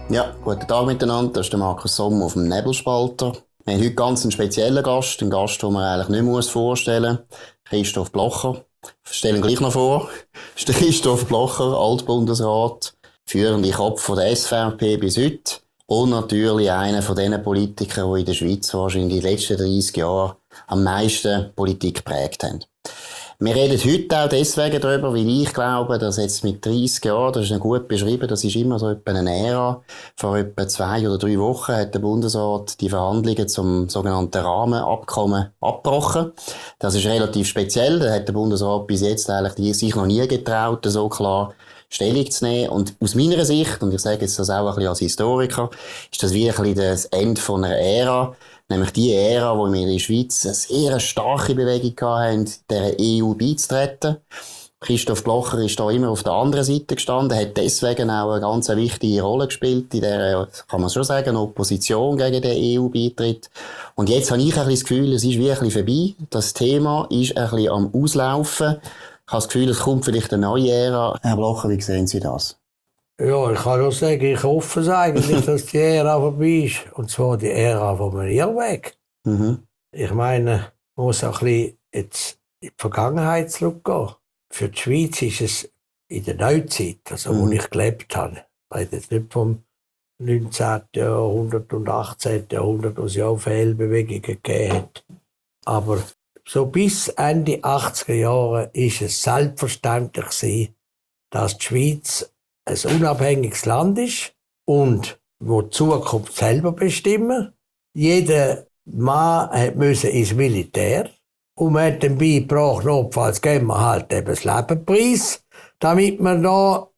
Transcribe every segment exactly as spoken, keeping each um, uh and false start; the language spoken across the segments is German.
Ja, guten Tag miteinander. Das ist der Markus Sommer auf dem Nebelspalter. Wir haben heute ganz einen speziellen Gast, einen Gast, den man eigentlich nicht muss vorstellen muss. Christoph Blocher. Ich stelle ihn gleich noch vor. Das ist der Christoph Blocher, Altbundesrat, führende Kopf von der S V P bis heute. Und natürlich einer von den Politikern, die in der Schweiz wahrscheinlich in den letzten dreissig Jahren am meisten Politik geprägt haben. Wir reden heute auch deswegen darüber, weil ich glaube, dass jetzt mit dreissig Jahren, das ist noch gut beschrieben, das ist immer so etwa eine Ära. Vor etwa zwei oder drei Wochen hat der Bundesrat die Verhandlungen zum sogenannten Rahmenabkommen abgebrochen. Das ist relativ speziell. Da hat der Bundesrat bis jetzt eigentlich sich noch nie getraut, so klar Stellung zu nehmen. Und aus meiner Sicht, und ich sage jetzt das auch ein bisschen als Historiker, ist das wie ein bisschen das Ende von einer Ära. Nämlich die Ära, wo wir in der Schweiz eine sehr starke Bewegung hatten, der E U beizutreten. Christoph Blocher ist da immer auf der anderen Seite gestanden, hat deswegen auch eine ganz wichtige Rolle gespielt in der, kann man schon sagen, Opposition gegen den E U-Beitritt. Und jetzt habe ich ein bisschen das Gefühl, es ist wie ein bisschen vorbei. Das Thema ist ein bisschen am Auslaufen. Ich habe das Gefühl, es kommt vielleicht eine neue Ära. Herr Blocher, wie sehen Sie das? Ja, ich kann nur sagen, ich hoffe es eigentlich, dass die Ära vorbei ist. Und zwar die Ära vom Irrweg. Mhm. Ich meine, man muss auch ein bisschen jetzt in die Vergangenheit zurückgehen. Für die Schweiz ist es in der Neuzeit, also Mhm. wo ich gelebt habe. Ich rede jetzt nicht vom neunzehnten. Jahrhundert und achtzehnten. Jahrhundert, wo es ja auch Fehlbewegungen gegeben hat. Aber so bis Ende achtziger Jahre ist es selbstverständlich gewesen, dass die Schweiz ein unabhängiges Land ist und wo die Zukunft selber bestimmen. Jeder Mann musste ins Militär und man hat dann beigebracht, notfalls geben wir halt eben das Leben preis, damit wir da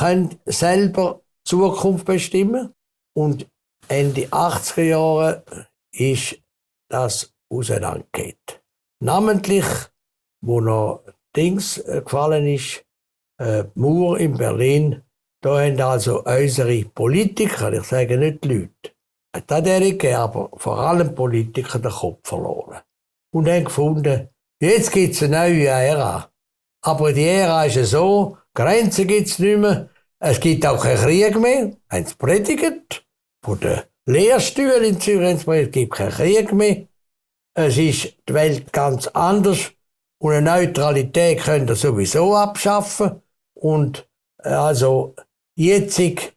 selber die Zukunft bestimmen. Und Ende achtziger Jahre ist das auseinandergegangen. Namentlich, wo noch Dings gefallen ist, äh, die Mauer in Berlin. Da haben also unsere Politiker, ich sage nicht die Leute, diejenigen, aber vor allem Politiker den Kopf verloren. Und haben gefunden, jetzt gibt es eine neue Ära. Aber die Ära ist ja so, Grenzen gibt es nicht mehr, es gibt auch keinen Krieg mehr, haben sie predigt. Von den Lehrstühlen in Zürich haben sie predigt, es gibt keinen Krieg mehr. Es ist die Welt ganz anders und eine Neutralität könnt ihr sowieso abschaffen. Und also jetzt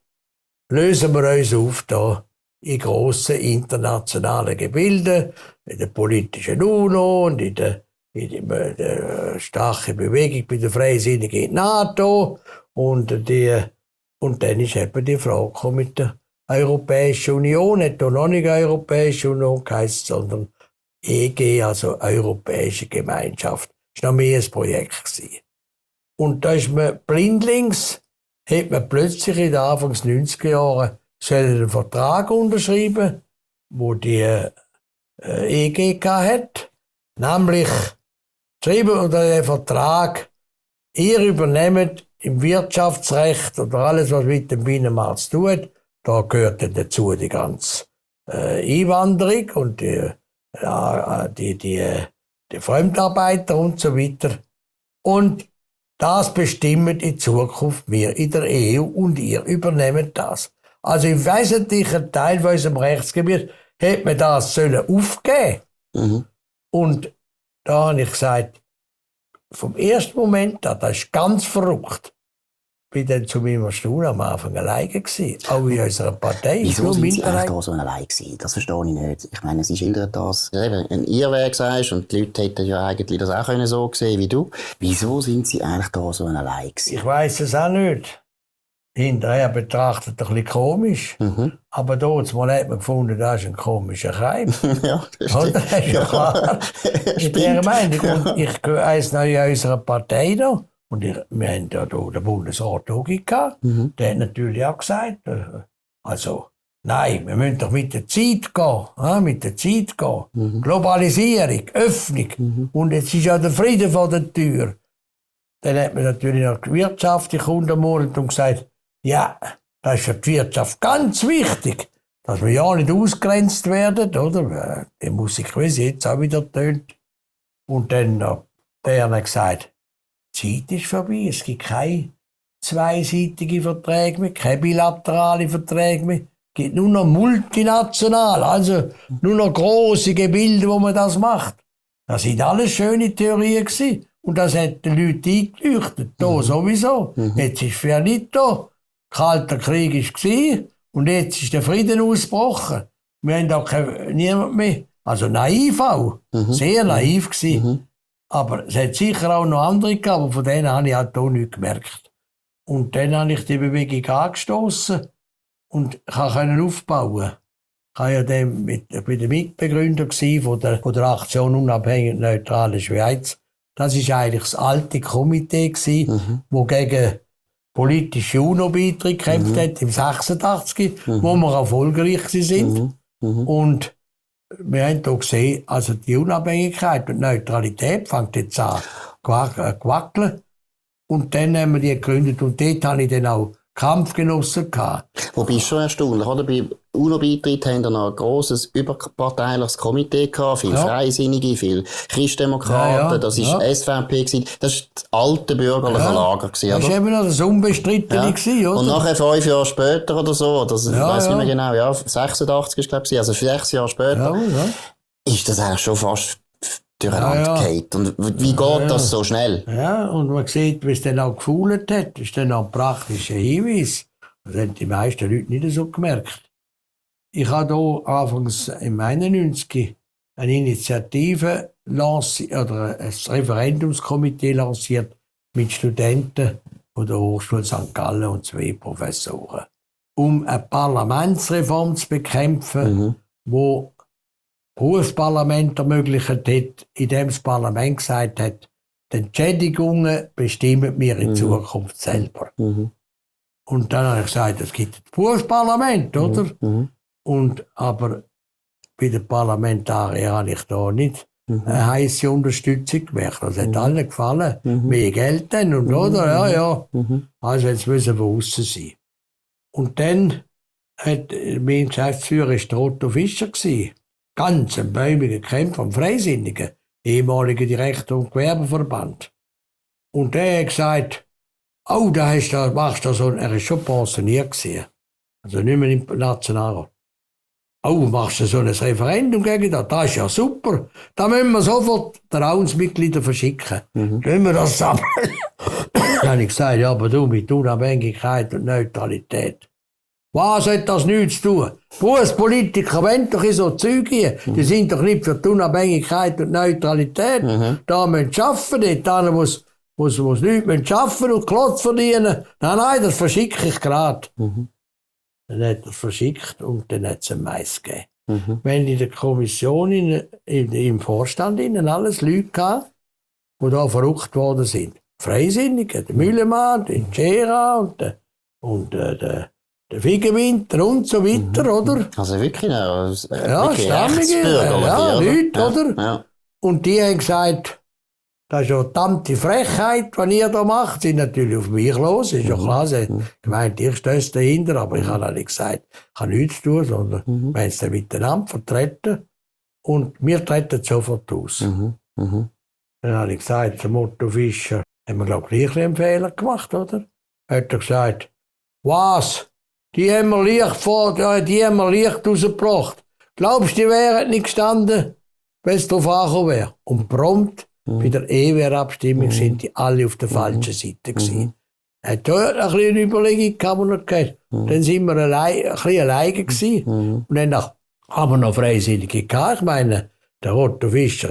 lösen wir uns auf da in grossen internationalen Gebilden, in der politischen UNO und in der, in der, der starken Bewegung bei der Freisinnigen NATO. Und, die, und dann ist eben die Frage gekommen mit der Europäischen Union, nicht noch nicht Europäische Union geheißen, sondern E G, also Europäische Gemeinschaft. Das war noch mehr ein Projekt gewesen. Und da ist man blindlings, hat man plötzlich in den Anfangs neunziger Jahren einen Vertrag unterschrieben, wo die äh, E G hat. Nämlich geschrieben unter dem Vertrag, ihr übernehmt im Wirtschaftsrecht oder alles, was mit dem Binnenmarkt zu tun hat, da gehört dann dazu die ganze äh, Einwanderung und die, äh, die, die, die Fremdarbeiter und so weiter. Und das bestimmt in Zukunft wir in der E U und ihr übernehmt das. Also im wesentlichen Teil von unserem Rechtsgebiet hätte man das sollen aufgeben. Mhm. Und da habe ich gesagt, vom ersten Moment an, das ist ganz verrückt. Ich bin dann zu meinem Erstaunen am Anfang alleine gewesen, auch in unserer Partei. Wieso sind Sie eigentlich da so allein gewesen? Das verstehe ich nicht. Ich meine, Sie schildern das, eben, ein Irrweg sagst, und die Leute hätten ja eigentlich das auch können so sehen wie du. Wieso sind Sie eigentlich da so allein gewesen? Ich weiss es auch nicht. Hinterher betrachtet ein bisschen komisch. Mhm. Aber dort mal hat man gefunden, das ist ein komischer Keim. Ja, das Oder? stimmt. Das ist ja klar. Mit dieser Meinung. Und ich weiss noch in unserer Partei da. Und ich, wir haben ja hier den Bundesrat auch gehabt. Mhm. Der hat natürlich auch gesagt, äh, also, nein, wir müssen doch mit der Zeit gehen. Ja, mit der Zeit gehen. Mhm. Globalisierung, Öffnung. Mhm. Und jetzt ist ja der Frieden vor der Tür. Dann hat man natürlich noch die Wirtschaft untermauert und gesagt, ja, das ist für die Wirtschaft ganz wichtig, dass wir ja nicht ausgrenzt werden, oder? Die Musik, wie sie jetzt auch wieder tönt. Und dann hat der gesagt, die Zeit ist vorbei, es gibt keine zweiseitige Verträge mehr, keine bilaterale Verträge mehr. Es gibt nur noch multinational, also nur noch grosse Gebilde, wo man das macht. Das sind alles schöne Theorien gewesen. Und das hat den Leuten eingeleuchtet. Da mhm. sowieso. Mhm. Jetzt ist es nicht da. Kalter Krieg war und jetzt ist der Frieden ausgebrochen. Wir haben auch niemand mehr. Also naiv auch. Mhm. Sehr naiv gewesen. Mhm. Aber es hat sicher auch noch andere gegeben, aber von denen habe ich halt auch nichts gemerkt. Und dann habe ich die Bewegung angestoßen und konnte aufbauen. Ich war ja dann mit, ich bin der Mitbegründer von der, von der Aktion Unabhängig und Neutrale Schweiz. Das war eigentlich das alte Komitee, das mhm. gegen politische UNO-Beiträge gekämpft mhm. hat, im sechsundachtzig, mhm. wo wir erfolgreich sind. Mhm. Mhm. Und wir haben hier gesehen, also die Unabhängigkeit und Neutralität fängt jetzt an zu wackeln. Und dann haben wir die gegründet und dort hatte ich dann auch Kampfgenossen gehabt. Wobei ist schon erstaunlich, oder? Bei UNO-Beitritt haben wir noch ein grosses, überparteiliches Komitee gehabt, viele ja. Freisinnige, viele Christdemokraten, ja, ja, das war ja. S V P gewesen, das war das alte bürgerliche ja. Lager gewesen, das oder? Das war eben noch das Unbestrittene ja. gewesen, oder? Und nachher fünf Jahre später oder so, oder ich ja, weiss ja. nicht mehr genau, ja, sechsundachtzig ist glaube ich, also sechs Jahre später, ja, ja. ist das eigentlich schon fast durcheinander ja, ja. geht. Und wie geht ja, das so schnell? Ja, und man sieht, wie es dann auch gefühlt hat, ist dann auch ein praktischer Hinweis. Das haben die meisten Leute nicht so gemerkt. Ich habe hier anfangs im einundneunzig eine Initiative lanciert, oder ein Referendumskomitee lanciert mit Studenten von der Hochschule Sankt Gallen und zwei Professoren, um eine Parlamentsreform zu bekämpfen, mhm. wo Berufsparlament ermöglicht hat, indem das Parlament gesagt hat, die Entschädigungen bestimmen wir in mhm. Zukunft selber. Mhm. Und dann habe ich gesagt, es gibt das Berufsparlament, oder? Mhm. Und, aber bei den Parlamentariern habe ich da nicht mhm. eine heisse Unterstützung gemacht. Das hat mhm. allen gefallen. Mhm. Mehr Geld dann und mhm. oder? Ja, ja. Mhm. Also jetzt müssen wir aussen sein. Und dann hat mein Geschäftsführer war der Otto Fischer. Ganz ein bäumiger Kämpfer, ein Freisinniger, ehemaliger Direktor und Gewerbeverband. Und der hat gesagt, oh, da hast du, machst du so, er war schon pensioniert gewesen. Also nicht mehr im Nationalrat. Oh, machst du so ein Referendum gegen das? Das ist ja super. Da müssen wir sofort die Ratsmitglieder verschicken. Mhm. Können wir das sammeln? Dann habe ich gesagt, ja, aber du mit Unabhängigkeit und Neutralität. Was hat das nichts zu tun? Berufspolitiker wollen doch in so Zeug hier. Die sind doch nicht für die Unabhängigkeit und Neutralität. Mhm. Da müssen sie arbeiten, da muss, muss, muss nichts arbeiten und Klotz verdienen. Nein, nein, das verschicke ich gerade. Mhm. Dann hat er es verschickt und dann hat es ein Mais gegeben. Mhm. Wenn in der Kommission, in, in, im Vorstand innen alles Leute gehabt, die da verrückt worden sind. Freisinnige, der Müllemann, der Gera und der, und der, der Der Wiegenwinter und so weiter, mhm. oder? Also wirklich, ja, ja Stammige, ja, Leute, ja, oder? Ja. Und die haben gesagt, das ist ja eine verdammte Frechheit, was ihr da macht. Sie sind natürlich auf mich los, ist ja klar. Sie haben gemeint, ich stehe dahinter, aber ich habe nicht gesagt, ich habe nichts zu tun, sondern mhm. wir haben es dann miteinander vertreten und wir treten sofort aus. Mhm. Mhm. Dann habe ich gesagt, zum Otto Fischer, haben wir, glaube ich, gleich einen Fehler gemacht, oder? Hat er gesagt, was? Die haben wir Licht vor, die haben wir Licht rausgebracht. Glaubst du, die wären nicht gestanden, wenn es darauf angekommen wäre? Und prompt, mhm. bei der E W R-Abstimmung, mhm. sind die alle auf der falschen Seite gewesen. Mhm. Er hat dort ein bisschen eine Überlegung gehabt, und gesagt, mhm. dann sind wir allein, ein bisschen alleine gewesen. Mhm. Und dann haben wir noch Freisinnige gehabt. Ich meine, der Otto Fischer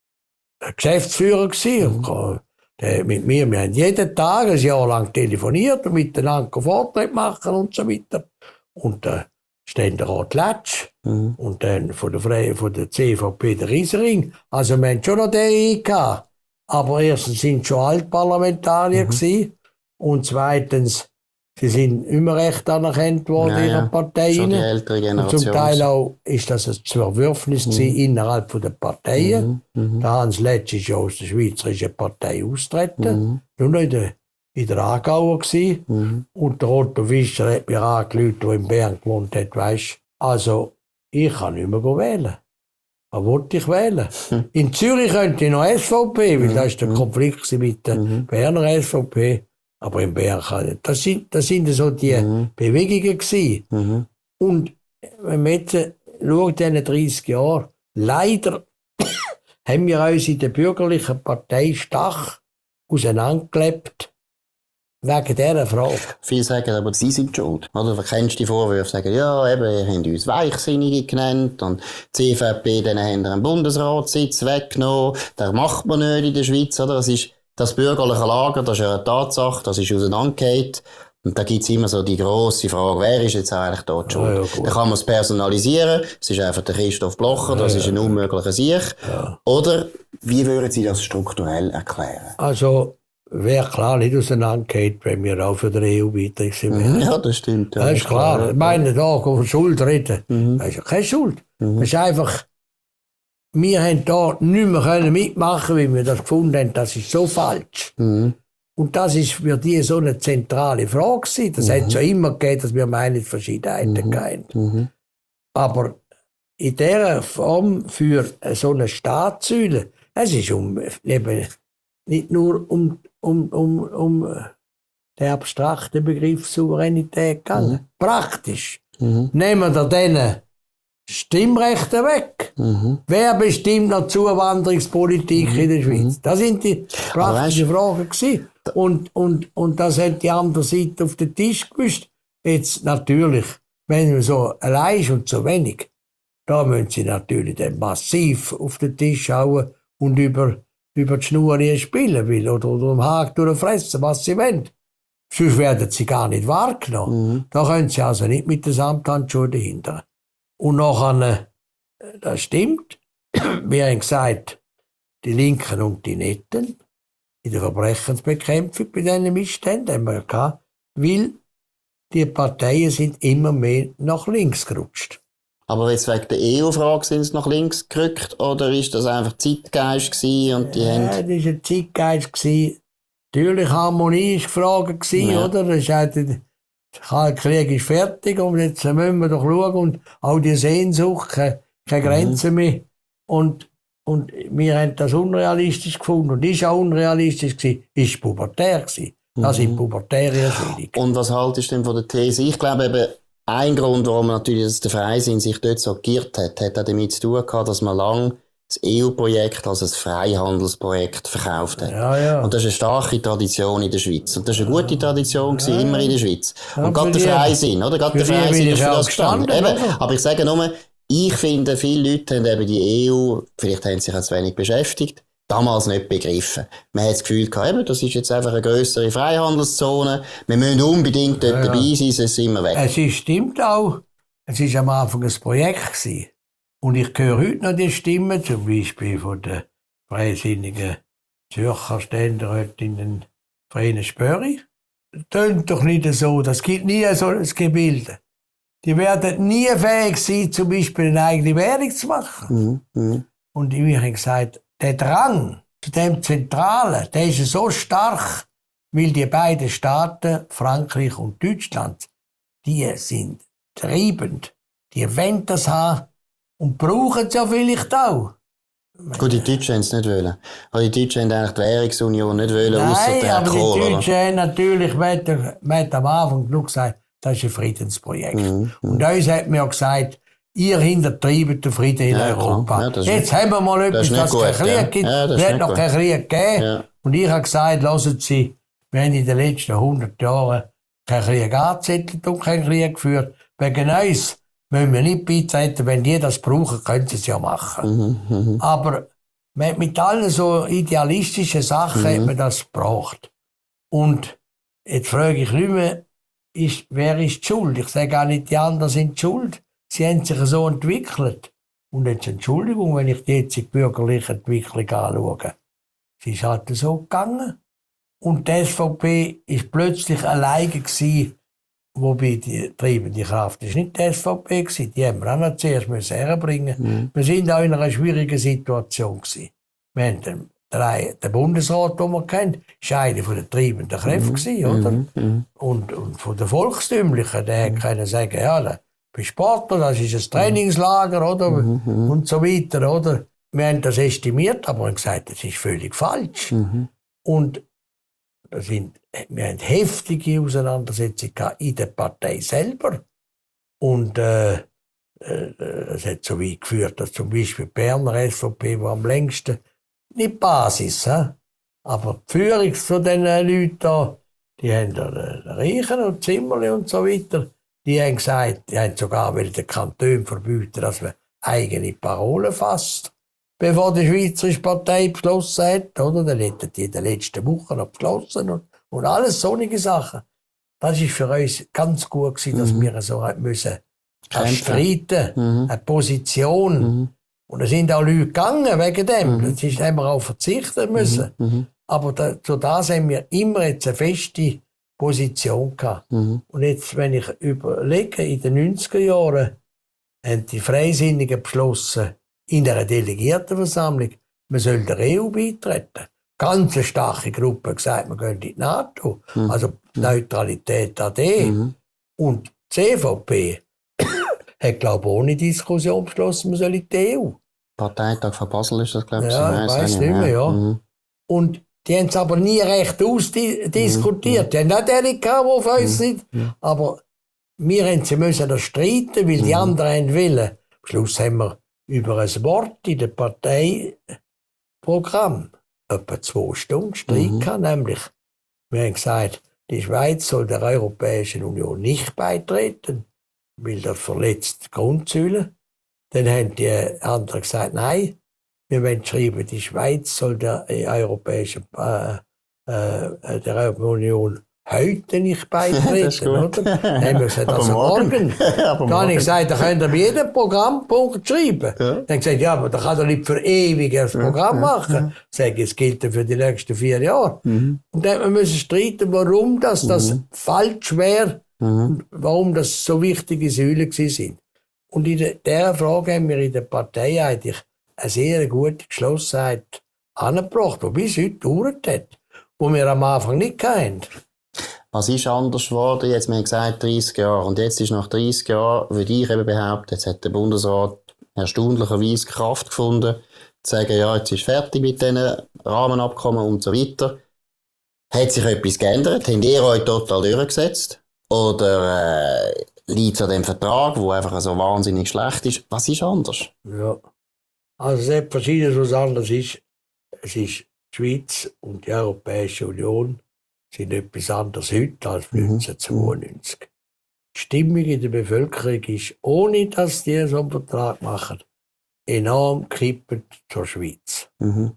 war Geschäftsführer gewesen. Mhm. Der, mit mir, wir haben jeden Tag ein Jahr lang telefoniert und miteinander Vorträge machen und so weiter. Und der äh, Ständerat Letsch mhm. und dann von der, Fre von der C V P der Riesering. Also wir haben schon noch den gehabt. Aber erstens sind schon Altparlamentarier mhm. gewesen, und zweitens, sie sind immer recht anerkannt worden in ja, ihrer Partei. Schon die ältere Generation. Und zum Teil auch ist das ein Zerwürfnis mhm. innerhalb der Parteien. Mhm. Mhm. Der Hans Letsch ist ja aus der Schweizerischen Partei austreten, mhm. nur noch in der, in der Aargauer gewesen. Mhm. Und der Otto Fischer hat mir angerufen, der in Bern gewohnt hat, weisst, also ich kann nicht mehr wählen. Was wollte ich wählen? Mhm. In Zürich könnte ich noch S V P, weil mhm. da war der Konflikt mit der mhm. Berner S V P. Aber im Berg, das sind, das sind so die Mhm. Bewegungen gewesen. Mhm. Und wenn man jetzt schaut, in diesen dreissig Jahren, leider haben wir uns in der bürgerlichen Partei stark auseinandergelebt wegen dieser Frage. Viele sagen aber, sie sind schuld. Oder du kennst die Vorwürfe, sagen, ja, eben, ihr habt uns Weichsinnige genannt und die C V P, denen haben einen Bundesratssitz weggenommen. Das macht man nicht in der Schweiz, oder? Das ist das bürgerliche Lager, das ist ja eine Tatsache, das ist auseinandergefallen. Und da gibt's immer so die grosse Frage, wer ist jetzt eigentlich dort schuld? Ja, ja, gut. Da kann man es personalisieren, es ist einfach der Christoph Blocher, das Ja, ist ein unmöglicher Sieg. Ja. Oder, wie würden Sie das strukturell erklären? Also, wäre klar nicht auseinandergeht, wenn wir auch für die E U-Beitritt sind. Mhm, ja, das stimmt. Ja, Das ist klar. Ich meine, da von Schuld reden, Mhm. das ist ja keine Schuld. Mhm. Das ist einfach, wir haben da nicht mehr können mitmachen, weil wir das gefunden haben, das ist so falsch. Mhm. Und das ist für die so eine zentrale Frage gewesen. Das hat es ja immer gegeben, dass wir Meinungsverschiedenheiten Mhm. hatten. Mhm. Aber in dieser Form für so eine Staatssäule, es ist um, eben nicht nur um, um, um, um den abstrakten Begriff Souveränität gegangen. Mhm. Praktisch. Mhm. Nehmen wir denen Stimmrechte weg. Mhm. Wer bestimmt noch die Zuwanderungspolitik in der Schweiz? Das sind die praktischen Fragen gewesen. Und, und, und das hat die andere Seite auf den Tisch gewusst. Jetzt natürlich, wenn man so allein ist und so wenig, da müssen sie natürlich dann massiv auf den Tisch hauen und über, über die Schnur spielen will oder, oder im Haken durchfressen, was sie wollen. Sonst werden sie gar nicht wahrgenommen. Mhm. Da können sie also nicht mit den Samthandschuhen dahinter. Und nachher, äh, das stimmt, wir haben gesagt, die Linken und die Netten in der Verbrechensbekämpfung bei diesen Missständen haben wir gehabt, weil die Parteien sind immer mehr nach links gerutscht. Aber jetzt wegen der E U-Frage sind sie nach links gerückt, oder ist das einfach Zeitgeist gewesen und die Ja, haben... das war ein Zeitgeist gewesen. Natürlich Harmonie war gefragt gewesen, Ja. oder? Das ist halt, der Kalte Krieg ist fertig und jetzt müssen wir doch schauen und auch die Sehnsucht, keine, keine Grenzen mehr. Und, und wir haben das unrealistisch gefunden und ist auch unrealistisch gewesen, ist pubertär gewesen. Das sind pubertäre Erscheinungen. Und was haltest du denn von der These? Ich glaube eben, ein Grund, warum natürlich dass der Freisinn sich dort so geirrt hat, hat auch damit zu tun gehabt, dass man lang das E U-Projekt als ein Freihandelsprojekt verkauft hat. Ja, ja. Und das ist eine starke Tradition in der Schweiz. Und das ist eine gute Tradition gewesen, immer in der Schweiz. Ja, und gerade der für die- Freisinn, oder? Gerade der für die Freisinn bin ist ich für auch das gestanden. gestanden, Eben. oder? Aber ich sage nur, ich finde, viele Leute haben eben die E U, vielleicht haben sie sich auch zu wenig beschäftigt, damals nicht begriffen. Man hat das Gefühl gehabt, eben, das ist jetzt einfach eine grössere Freihandelszone. Wir müssen unbedingt dort Ja, ja. dabei sein, sonst sind wir weg. Es ist, stimmt auch, es war am Anfang ein Projekt gewesen. Und ich höre heute noch die Stimmen, zum Beispiel von der freisinnigen Zürcher Ständerätin Vreni Spöri. Tönt doch nicht so, das gibt nie so ein Gebilde. Die werden nie fähig sein, zum Beispiel eine eigene Währung zu machen. Mhm. Mhm. Und ich habe gesagt, der Drang zu dem Zentralen, der ist so stark, weil die beiden Staaten, Frankreich und Deutschland, die sind treibend. Die wollen das haben und brauchen es ja vielleicht auch. Gut, die Deutschen haben es nicht wollen. Also die Deutschen haben eigentlich die Währungsunion nicht wollen, ausser Nein, der aber Kohl, die oder? Deutschen haben natürlich, man hat, man hat am Anfang genug gesagt, das ist ein Friedensprojekt. Mhm. Und uns hat man ja gesagt, ihr hintertreibt den Frieden in Ja, Europa. klar. Ja, das ist Jetzt haben wir mal das etwas, ist nicht dass es gut, keinen Krieg ja. gibt. Ja, das Es ist hat nicht noch gut. keinen Krieg gegeben. Ja. Und ich habe gesagt, hören Sie, wir haben in den letzten hundert Jahren keinen Krieg angezettelt und keinen Krieg geführt. Wegen uns müssen wir nicht beitreten. Wenn die das brauchen, können sie es ja machen. Mhm. Mhm. Aber mit mit allen so idealistischen Sachen hat man das gebraucht. Und jetzt frage ich nicht mehr, ist, wer ist die Schuld? Ich sage auch nicht, die anderen sind die schuld. Sie haben sich so entwickelt. Und jetzt Entschuldigung, wenn ich die jetzige bürgerliche Entwicklung anschaue. Sie ist halt so gegangen. Und die S V P ist plötzlich alleine gewesen, wobei die treibende Kraft ist nicht die S V P gewesen. Die haben wir auch noch zuerst müssen herbringen. Mhm. Wir sind auch in einer schwierigen Situation gewesen. Wir haben den, den, den Bundesrat, den wir kennen, war einer der treibenden Kräfte gewesen, oder? Mhm. Mhm. Und, und von den Volkstümlichen, der mhm. können sagen, ja, der bei Sportler, das ist ein Trainingslager, oder? Mhm. Und so weiter, oder? Wir haben das estimiert, aber haben gesagt, das ist völlig falsch. Mhm. Und da sind wir haben heftige Auseinandersetzungen in der Partei selber. Und äh, äh, es hat so weit geführt, dass zum Beispiel die Berner S V P, die am längsten, nicht die Basis, he? Aber die Führung von diesen Leuten da, die haben da den Reichen und Zimmerli und so weiter, die haben gesagt, die haben sogar den Kanton verbieten, dass man eigene Parolen fasst, bevor die Schweizerische Partei beschlossen hat. Oder? Dann hätten die in den letzten Wochen noch beschlossen und, und alles solche Sachen. Das war für uns ganz gut gewesen, dass mhm. wir so müssen streiten, mhm. eine Position. Mhm. Und da sind auch Leute gegangen wegen dem. Mhm. Das ist, haben wir auch verzichten müssen. Mhm. Aber da, zu das haben wir immer jetzt eine feste Position gehabt. Mhm. Und jetzt, wenn ich überlege, in den neunziger Jahren haben die Freisinnigen beschlossen, in einer Delegiertenversammlung, man soll der E U beitreten. Ganz eine starke Gruppe gesagt, wir gehen in die NATO. Mhm. Also Neutralität A D. Mhm. Und die C V P hat, glaube ich, ohne Diskussion beschlossen, man soll in die E U. Parteitag von Basel ist das, glaube ich. Ja, ich weiss nicht mehr, ja. Mhm. Und die haben es aber nie recht ausdiskutiert. Mhm. Die haben auch die gehabt, die auf uns sind. Mhm. Aber wir haben sie müssen das streiten, weil mhm. die anderen haben wollen. Am Schluss haben wir über ein Wort in dem Parteiprogramm etwa zwei Stunden Streit mhm. gehabt, nämlich wir haben gesagt, die Schweiz soll der Europäischen Union nicht beitreten, weil das verletzt die Grundsäule. Dann haben die anderen gesagt, nein, wir wollen schreiben, die Schweiz soll der Europäischen äh, äh, der Europäischen Union heute nicht beitreten. Oder? Dann haben wir gesagt, also morgen. Dann habe ich gesagt, da könnt ihr bei jedem Programmpunkt schreiben. Ja. Dann habe ich gesagt, ja, aber da kann doch nicht für ewig ein Programm machen. Ja. Sage, es gilt für die nächsten vier Jahre. Mhm. Und dann müssen wir streiten, warum das, mhm. das falsch wäre mhm. und warum das so wichtige Säulen sind. Und in dieser Frage haben wir in der Partei eigentlich eine sehr gute Geschlossenheit angebracht, die bis heute gedauert hat, die wir am Anfang nicht hatten. Was ist anders geworden? Jetzt, wir haben gesagt dreißig Jahre. Und jetzt ist nach dreißig Jahren, würde ich eben behaupten, jetzt hat der Bundesrat erstaunlicherweise Kraft gefunden, zu sagen, ja, jetzt ist fertig mit diesen Rahmenabkommen und so weiter. Hat sich etwas geändert? Habt ihr euch total durchgesetzt? Oder äh, liegt es an dem Vertrag, der einfach so wahnsinnig schlecht ist? Was ist anders? Ja, also es ist verschiedenes, was anders ist. Es ist die Schweiz und die Europäische Union sind etwas anderes heute als neunzehnhundertzweiundneunzig. Die Stimmung in der Bevölkerung ist, ohne dass die so einen Vertrag machen, enorm gekippt zur Schweiz. Mhm.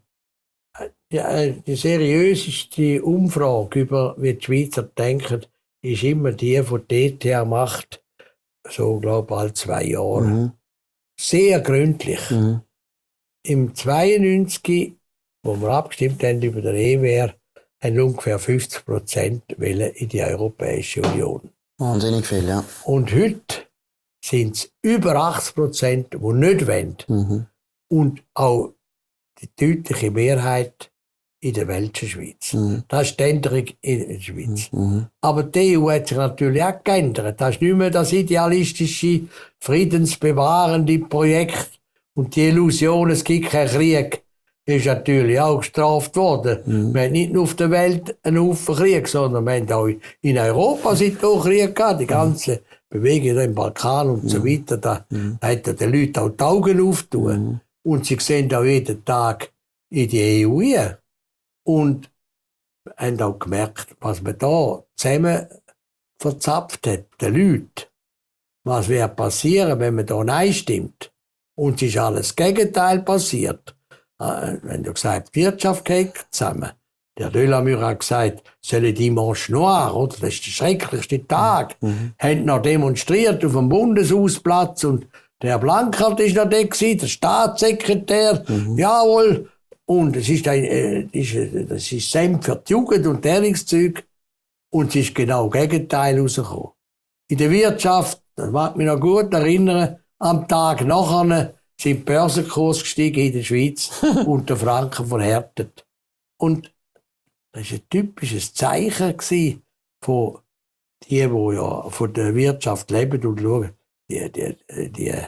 Ja, die seriöseste Umfrage über, wie die Schweizer denken, ist immer die von der E T H macht, so glaube ich, alle zwei Jahre. Mhm. Sehr gründlich. Mhm. Im zweiundneunzig, wo wir abgestimmt haben über den E W R, haben ungefähr fünfzig Prozent in die Europäische Union. Wahnsinnig viel, ja. Und heute sind es über achtzig Prozent, die nicht wollen. Mhm. Und auch die deutliche Mehrheit in der Weltschweiz. Mhm. Das ist die Änderung in der Schweiz. Mhm. Aber die E U hat sich natürlich auch geändert. Das ist nicht mehr das idealistische, friedensbewahrende Projekt und die Illusion, es gibt keinen Krieg, ist natürlich auch gestraft worden. Mhm. Wir haben nicht nur auf der Welt einen Haufen Krieg, sondern wir haben auch in Europa seitdem Krieg gehabt. Die ganze Bewegung im Balkan und mhm. so weiter, da mhm. hat den Leuten auch die Augen aufgetan. Mhm. Und sie sehen auch jeden Tag in die E U rein. Und haben auch gemerkt, was man da zusammen verzapft hat, den Leuten. Was wird passieren, wenn man da Nein stimmt? Und es ist alles das Gegenteil passiert. Wenn du gesagt die Wirtschaft geht zusammen. Der Delamure hat gesagt, c'est le dimanche noir, oder? Das ist der schrecklichste Tag. Mhm. Haben noch demonstriert auf dem Bundeshausplatz und der Blankert ist noch da gewesen, der Staatssekretär. Mhm. Jawohl. Und es ist ein, äh, ist, das ist Senf für die Jugend und Lehrlingszeug. Und es ist genau das Gegenteil rausgekommen. In der Wirtschaft, das mag mich noch gut erinnern, am Tag nachher sind die Börsenkurs gestiegen in der Schweiz und der Franken verhärtet. Und das war ein typisches Zeichen von denen, die ja von der Wirtschaft leben und schauen. Die, die, die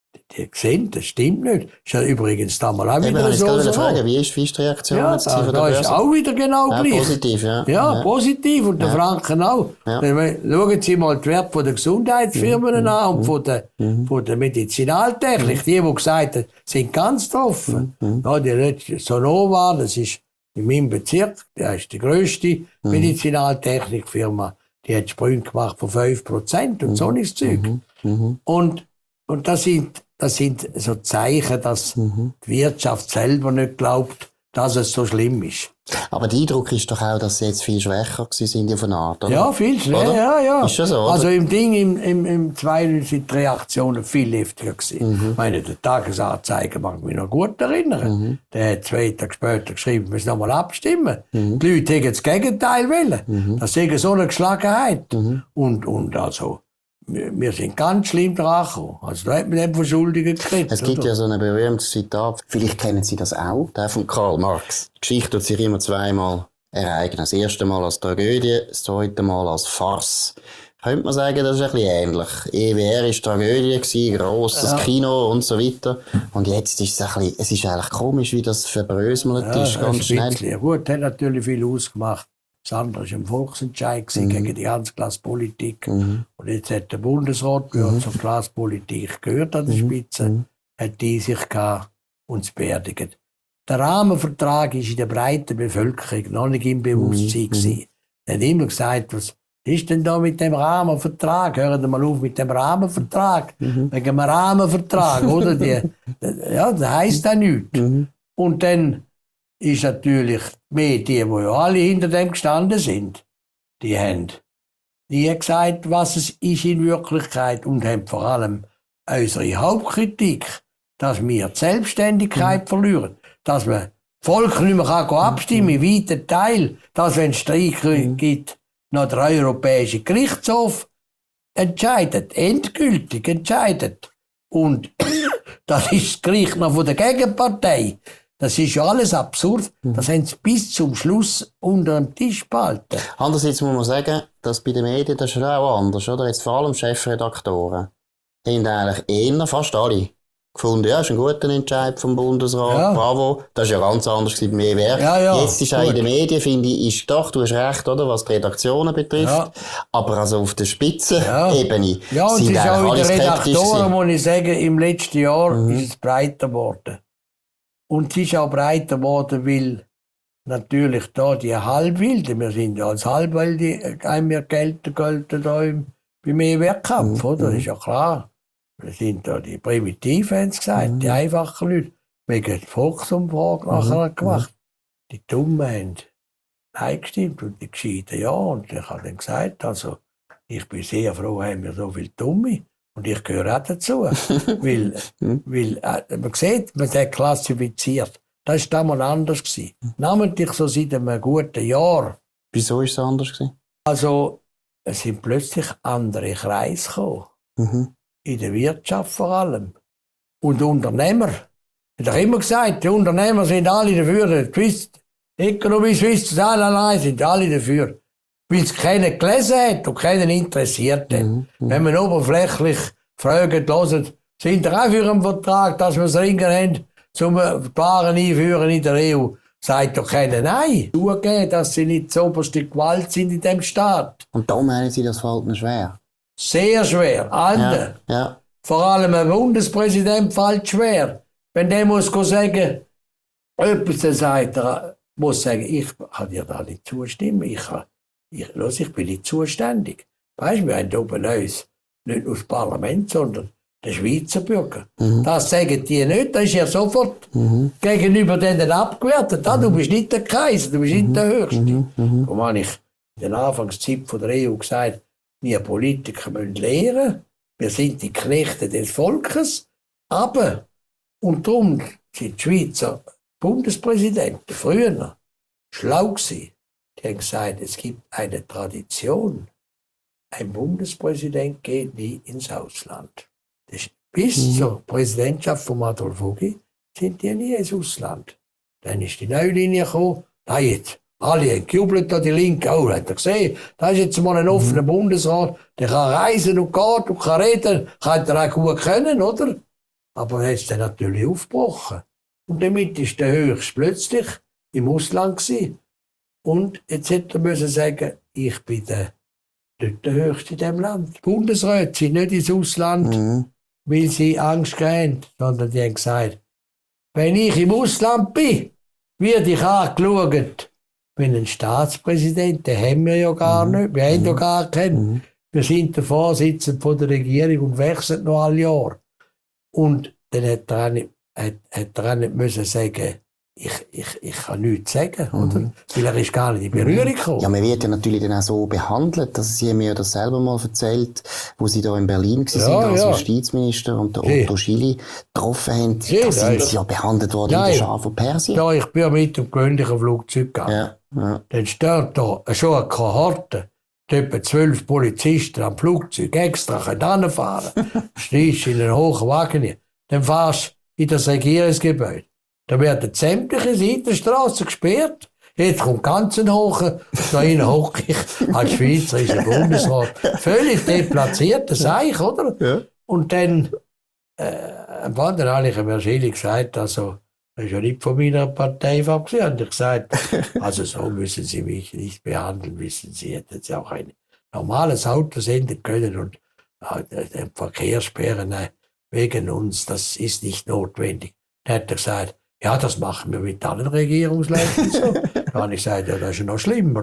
die sehen, das stimmt nicht. Ist ja übrigens damals auch Eben, wieder ich so. wollte so. fragen, wie ist, wie ist die Reaktion Ja, jetzt da, von der da ist Börse? auch wieder genau Ja, gleich. positiv, ja. Ja, Ja. positiv. Und der Ja. Franken auch. Ja. Wenn wir- Schauen Sie mal den Wert von der Gesundheitsfirmen Mhm. an und von der, Mhm. von der Medizinaltechnik. Die, die gesagt haben, sind ganz getroffen. Mhm. Ja, die letzte Sonova, das ist in meinem Bezirk, das ist die grösste Medizinaltechnikfirma. Die hat Sprünge gemacht von fünf Prozent und so nichts Zeug. Mhm. Mhm. Und, und das sind, das sind so Zeichen, dass Mhm. die Wirtschaft selber nicht glaubt, dass es so schlimm ist. Aber der Eindruck ist doch auch, dass sie jetzt viel schwächer gewesen sind auf eine Art, oder? Ja, viel schneller, Oder? ja, ja. Ist schon so, oder? Also im Ding, im, im, im zweiundneunzig sind die Reaktionen viel heftiger gewesen. Mhm. Ich meine, der Tagesanzeiger mag mich noch gut erinnern. Mhm. Der hat zwei Tage später geschrieben, wir müssen noch mal abstimmen. Mhm. Die Leute hätten das Gegenteil wollen. Mhm. Das ist so eine Geschlagenheit. Mhm. Und, und also, wir, wir sind ganz schlimm dran gekommen. Also da hat man dem Verschuldigen gekriegt. Es gibt oder? ja so ein berühmtes Zitat, vielleicht kennen Sie das auch, der von Karl Marx. Die Geschichte tut sich immer zweimal ereignen. Das erste Mal als Tragödie, das zweite Mal als Farce. Könnte man sagen, das ist ein bisschen ähnlich. E W R war Tragödie, gewesen, grosses Ja. Kino und so weiter. Und jetzt ist es ein bisschen, es ist eigentlich komisch, wie das verbröselt Ja, ist, ganz ein schnell. bisschen. Gut, hat natürlich viel ausgemacht. Das andere war ein Volksentscheid gewesen gegen die ganze Klasspolitik. Mhm. Und jetzt hat der Bundesrat, der Mhm. zur Klasspolitik gehört an der Spitze, Mhm. hat die sich gehabt und es beerdigt. Der Rahmenvertrag ist in der breiten Bevölkerung noch nicht im Bewusstsein Mhm. gewesen. Er hat immer gesagt, was ist denn da mit dem Rahmenvertrag? Hören Sie mal auf mit dem Rahmenvertrag. Mhm. Wegen dem Rahmenvertrag, oder? Die, ja, das heisst ja nichts. Mhm. Und dann ist natürlich die Medien, die ja alle hinter dem gestanden sind, die haben nie gesagt, was es ist in Wirklichkeit und haben vor allem unsere Hauptkritik, dass wir die Selbstständigkeit verlieren, dass man das Volk nicht mehr kann abstimmen kann, in weiten Teil, dass wenn es Streik gibt, noch der Europäische Gerichtshof entscheidet, endgültig entscheidet. Und das ist das Gericht noch von der Gegenpartei. Das ist ja alles absurd. Das haben sie bis zum Schluss unter dem Tisch behalten. Andererseits muss man sagen, dass bei den Medien das ist auch anders, oder? Jetzt vor allem Chefredaktoren haben eigentlich eher, fast alle, gefunden, ja, ist ein guter Entscheid vom Bundesrat, Ja. bravo. Das ist ja ganz anders gewesen beim E W R. Ja, ja, Jetzt ist auch gut. in den Medien, finde ich, ist doch, du hast recht, oder, was die Redaktionen betrifft. Ja. Aber also auf der Spitzenebene Ja, und es sind ist auch eigentlich in alle den skeptisch Redaktoren, gewesen. muss ich sagen, im letzten Jahr Mhm. ist es breiter geworden. Und es ist auch breiter geworden, weil natürlich da die Halbwilden, wir sind ja als Halbwilde, haben wir gelten, gelten da im, beim E W R-Kampf, Mhm. oder? Das ist ja klar. Wir sind da die Primitiven, haben sie gesagt, Mhm. die einfachen Leute. Wegen der Volksumfrage nachher gemacht. Die Dummen haben Nein gestimmt und die Gescheiten ja. Und ich habe dann gesagt, also, ich bin sehr froh, haben wir so viele Dumme. Und ich gehöre auch dazu. weil, weil äh, man sieht, man hat klassifiziert. Das war damals anders gewesen. Namentlich so seit einem guten Jahr. Wieso ist es anders gewesen? Also, es sind plötzlich andere Kreise gekommen. Mhm. In der Wirtschaft vor allem. Und Unternehmer. Ich habe immer gesagt, die Unternehmer sind alle dafür. Die Swiss, Economy Swiss, allein sind alle dafür. Weil es keiner gelesen hat und keiner interessiert hat. Mhm. Wenn man oberflächlich fragt, hören, sind ihr auch für einen Vertrag, dass wir es Ringen haben, zum Waren einführen in der E U? Sagt doch keiner Nein. Zugeben, dass sie nicht die oberste Gewalt sind in dem Staat. Und da meinen Sie, das fällt mir schwer. Sehr schwer. Allen. Ja, ja. Vor allem ein Bundespräsident fällt schwer. Wenn der muss sagen, etwas, dann sagt er, muss sagen, ich kann dir da nicht zustimmen. Ich, kann, ich, los, ich bin nicht zuständig. Weißt du, wir haben oben uns nicht nur das Parlament, sondern den Schweizer Bürger. Mhm. Das sagen die nicht, das ist ja sofort Mhm. gegenüber denen abgewertet. Ah, du bist nicht der Kaiser, du bist nicht der Höchste. Mhm. Mhm. Darum habe ich in der Anfangszeit von der E U gesagt, wir Politiker müssen lehren, wir sind die Knechte des Volkes, aber, und darum sind die Schweizer Bundespräsidenten früher schlau gewesen. Die haben gesagt, es gibt eine Tradition. Ein Bundespräsident geht nie ins Ausland. Das ist bis Mhm. zur Präsidentschaft von Adolf Hugi sind die nie ins Ausland. Dann ist die neue Linie gekommen, da jetzt. Alle haben gejubelt, da die Linke. Oh, hat er gesehen, da ist jetzt mal ein offener Bundesrat, der kann reisen und geht und kann reden, kann er auch gut können, oder? Aber er ist dann natürlich aufgebrochen. Und damit ist der Höchst plötzlich im Ausland gewesen. Und jetzt hätte er müssen sagen, ich bin der, nicht der Höchste in diesem Land. Die Bundesräte sind nicht ins Ausland, Mhm. weil sie Angst haben, sondern die haben gesagt, wenn ich im Ausland bin, werde ich angeschaut. Wenn ein Staatspräsident, den haben wir ja gar Mhm. nicht, wir haben ja gar keinen. Mhm. Wir sind der Vorsitzende von der Regierung und wechseln noch alle Jahre. Und dann hat er auch nicht, hat, hat er auch nicht müssen sagen, ich, ich, ich kann nichts sagen, oder? Mhm. Weil er ist gar nicht in Berührung gekommen. Ja, man wird ja natürlich dann auch so behandelt. Also Sie haben mir das selber mal erzählt, wo Sie da in Berlin Ja, waren als ja. Justizminister und den Sie. Otto Schily getroffen haben. Sie, Da sind ja. Sie ja behandelt worden Nein. in der Schar von Persien. Ja, ich bin ja mit dem gewöhnlichen Flugzeug gegangen. Ja, ja. Dann steht da schon eine Kohorte, etwa zwölf Polizisten am Flugzeug extra hinfahren können. Steigst in einen hohen Wagen hin. Dann fahrst du in das Regierungsgebäude. Da werden sämtliche Seitenstraßen gesperrt. Jetzt kommt ganz ein hoher, da innen hocke ich als Schweizerischer Bundesrat. Völlig deplatziert, das sage ich, oder? Ja. Und dann, äh, am anderen habe ich ihm ehrlich gesagt, also, das ist ja nicht von meiner Partei abgesehen. Und ich gesagt, also so müssen Sie mich nicht behandeln, wissen Sie. Hätten Sie auch ein normales Auto senden können und äh, den Verkehrssperren äh, wegen uns, das ist nicht notwendig. Dann hat er gesagt, ja, das machen wir mit allen Regierungsleuten so. Dann habe ich gesagt, ja, das ist ja noch schlimmer.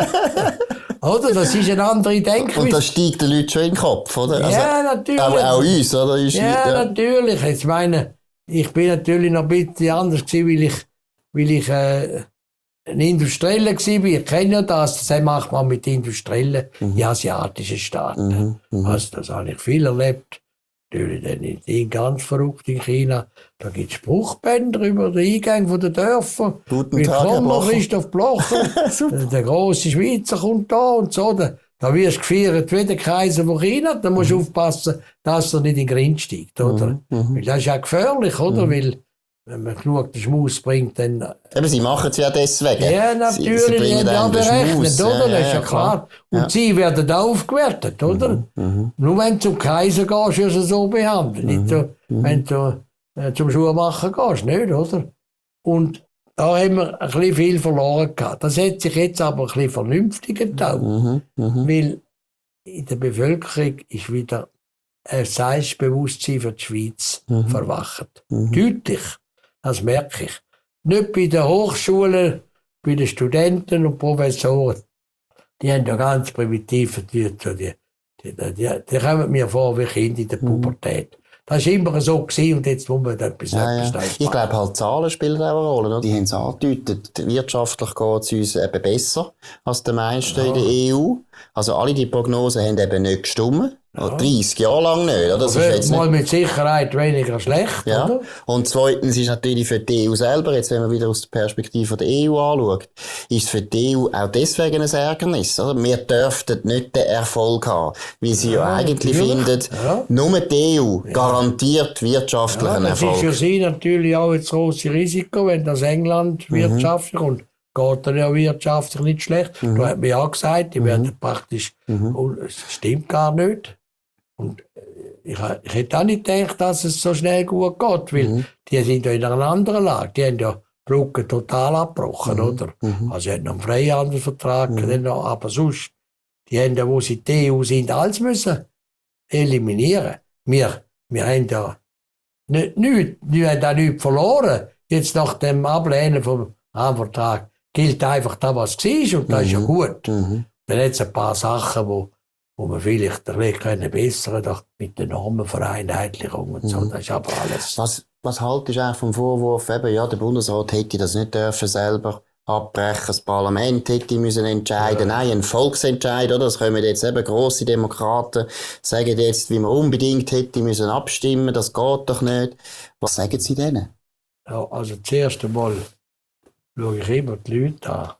Oder? Das ist eine andere Denkweise. Und das steigt den Leuten schon in den Kopf, oder? Ja, natürlich. Auch, auch uns, oder? Ist Ja, nicht, ja. natürlich. Ich meine, ich bin natürlich noch ein bisschen anders gewesen, weil ich, weil ich äh, ein Industrieller war. Ich kenne ja das, das macht man mit Industriellen in asiatischen Staaten. Mhm, mhm. Also, das habe ich viel erlebt. Natürlich dann in in ganz verrückt in China. Da gibt es Spruchbänder über den Eingang der Dörfer. Guten Tag, Herr Willkommen, Blocher. Christoph Blocher. Super. der, der grosse Schweizer kommt da und so. Da, da wirst du gefeiert wie der Kaiser von China. Da musst du aufpassen, dass er nicht in den Grind steigt. Oder? Mhm, mhm. Weil das ist ja gefährlich, oder? Weil, wenn man genug den Schmaus bringt, dann. Eben, Sie machen es ja deswegen. Ja, Sie, natürlich, Sie die bringen haben ja einem den berechnet, Schmaus. oder? Das ist ja klar. Und Ja. sie werden auch aufgewertet, oder? Mhm. Nur wenn du zum Kaiser gehst, wirst du so behandelt. Nicht so, wenn du äh, zum Schuhmacher gehst, nicht, oder? Und da haben wir ein bisschen viel verloren gehabt. Das hat sich jetzt aber ein bisschen vernünftigt auch. Mhm. Mhm. Weil in der Bevölkerung ist wieder ein Selbstbewusstsein für die Schweiz Mhm. verwacht. Mhm. Deutlich. Das merke ich. Nicht bei den Hochschulen, bei den Studenten und Professoren. Die haben ja ganz primitiv verdient. Die, die, die, die kommen mir vor wie Kinder in der Pubertät. Das war immer so gewesen und jetzt muss man etwas, Ja, etwas ja. Neues Ich machen. glaube, halt Zahlen spielen auch eine Rolle. Oder? Die haben es angedeutet. Wirtschaftlich geht es uns eben besser als den meisten in der E U. Also alle die Prognosen haben eben nicht gestimmt. Ja. dreißig Jahre lang nicht. Oder? Das ist jetzt Mal nicht mit Sicherheit weniger schlecht, ja. oder? Und zweitens ist natürlich für die E U selber, jetzt wenn man wieder aus der Perspektive der E U anschaut, ist für die E U auch deswegen ein Ärgernis. Oder? Wir dürften nicht den Erfolg haben, weil sie ja, Ja, eigentlich natürlich. finden, Ja. nur die E U garantiert wirtschaftlichen Ja, das Erfolg. ist für sie natürlich auch ein großes Risiko, wenn das England Mhm. wirtschaftlich und geht dann ja wirtschaftlich nicht schlecht. Mhm. Da hat man ja auch gesagt, die werden praktisch, Mhm. und es stimmt gar nicht. Und äh, ich, ha- ich hätte auch nicht gedacht, dass es so schnell gut geht, weil Mhm. die sind ja in einer anderen Lage. Die haben ja die Brücke total abgebrochen, oder? Mhm. Also sie haben noch einen Freihandelsvertrag, dann noch, aber sonst, die haben ja, wo sie die E U sind, alles müssen eliminieren. Wir, wir haben ja nicht, nicht, wir haben auch nichts verloren. Jetzt nach dem Ablehnen vom Rahmenvertrag gilt einfach das, was es war, und das ist ja gut. Mhm. Dann hat es ein paar Sachen, wo, wo wir vielleicht ein bisschen können bessern können, mit der Normenvereinheitlichung und so. Mhm. Das ist aber alles. Was, was haltest du eigentlich vom Vorwurf, eben, ja, der Bundesrat hätte das nicht dürfen selber abbrechen, das Parlament hätte müssen entscheiden, Ja. nein, ein Volksentscheid, oder? Das kommen jetzt eben grosse Demokraten, sagen jetzt, wie man unbedingt hätte müssen abstimmen, das geht doch nicht. Was sagen sie denen? Ja, also zuerst einmal schaue ich immer die Leute an.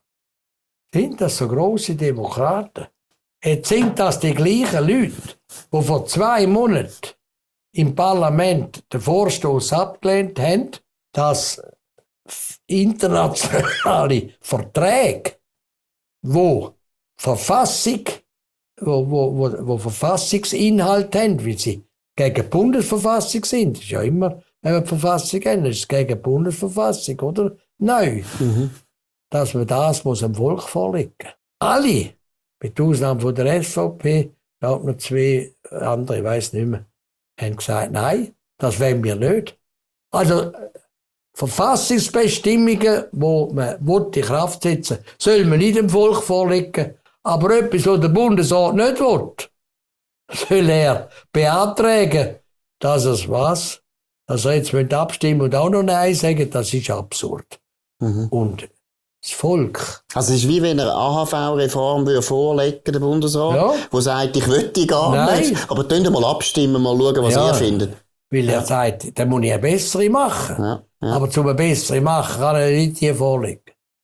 Sind das so grosse Demokraten? Jetzt sind das die gleichen Leute, die vor zwei Monaten im Parlament den Vorstoß abgelehnt haben, dass internationale Verträge, wo Verfassung, wo, wo, wo, wo Verfassungsinhalt haben, wie sie gegen die Bundesverfassung sind. Das ist ja immer, wenn wir die Verfassung ändern, ist es gegen die Bundesverfassung, oder? Nein. Mhm. Dass man das muss dem Volk vorlegen. Alle, mit Ausnahme von der S V P, da hat noch zwei andere, ich weiss nicht mehr, haben gesagt, nein, das wollen wir nicht. Also, Verfassungsbestimmungen, die man in Kraft setzen will, soll man nicht dem Volk vorlegen. Aber etwas, was der Bundesrat nicht will, soll er beantragen, dass er es was, dass er jetzt abstimmen und auch noch Nein sagen, das ist absurd. Mhm. Und das Volk. Also es ist wie wenn er eine A H V-Reform vorlegen der Bundesrat, ja. Wo sagt, ich will die gar nicht, aber könnt ihr mal abstimmen, mal schauen, was ja. ihr findet. Weil ja. er sagt, dann muss ich eine bessere machen. Ja. Ja. Aber zum eine bessere machen kann er nicht die vorlegen.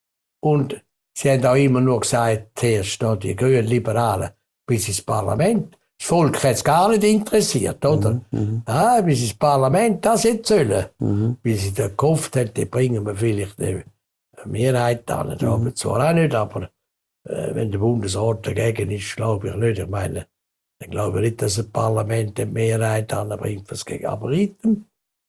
Und sie haben auch immer nur gesagt, zuerst die grünen Liberalen bis ins Parlament. Das Volk hat es gar nicht interessiert, oder? Mhm. Ah, bis ins Parlament, das hätte sollen. Mhm. Weil sie da gehofft haben, die bringen wir vielleicht eine Mehrheit an. Mhm. Aber zwar auch nicht, aber äh, wenn der Bundesrat dagegen ist, glaube ich nicht. Ich meine, dann glaube ich nicht, dass das Parlament eine Mehrheit anbringt, was gegen Abreiten.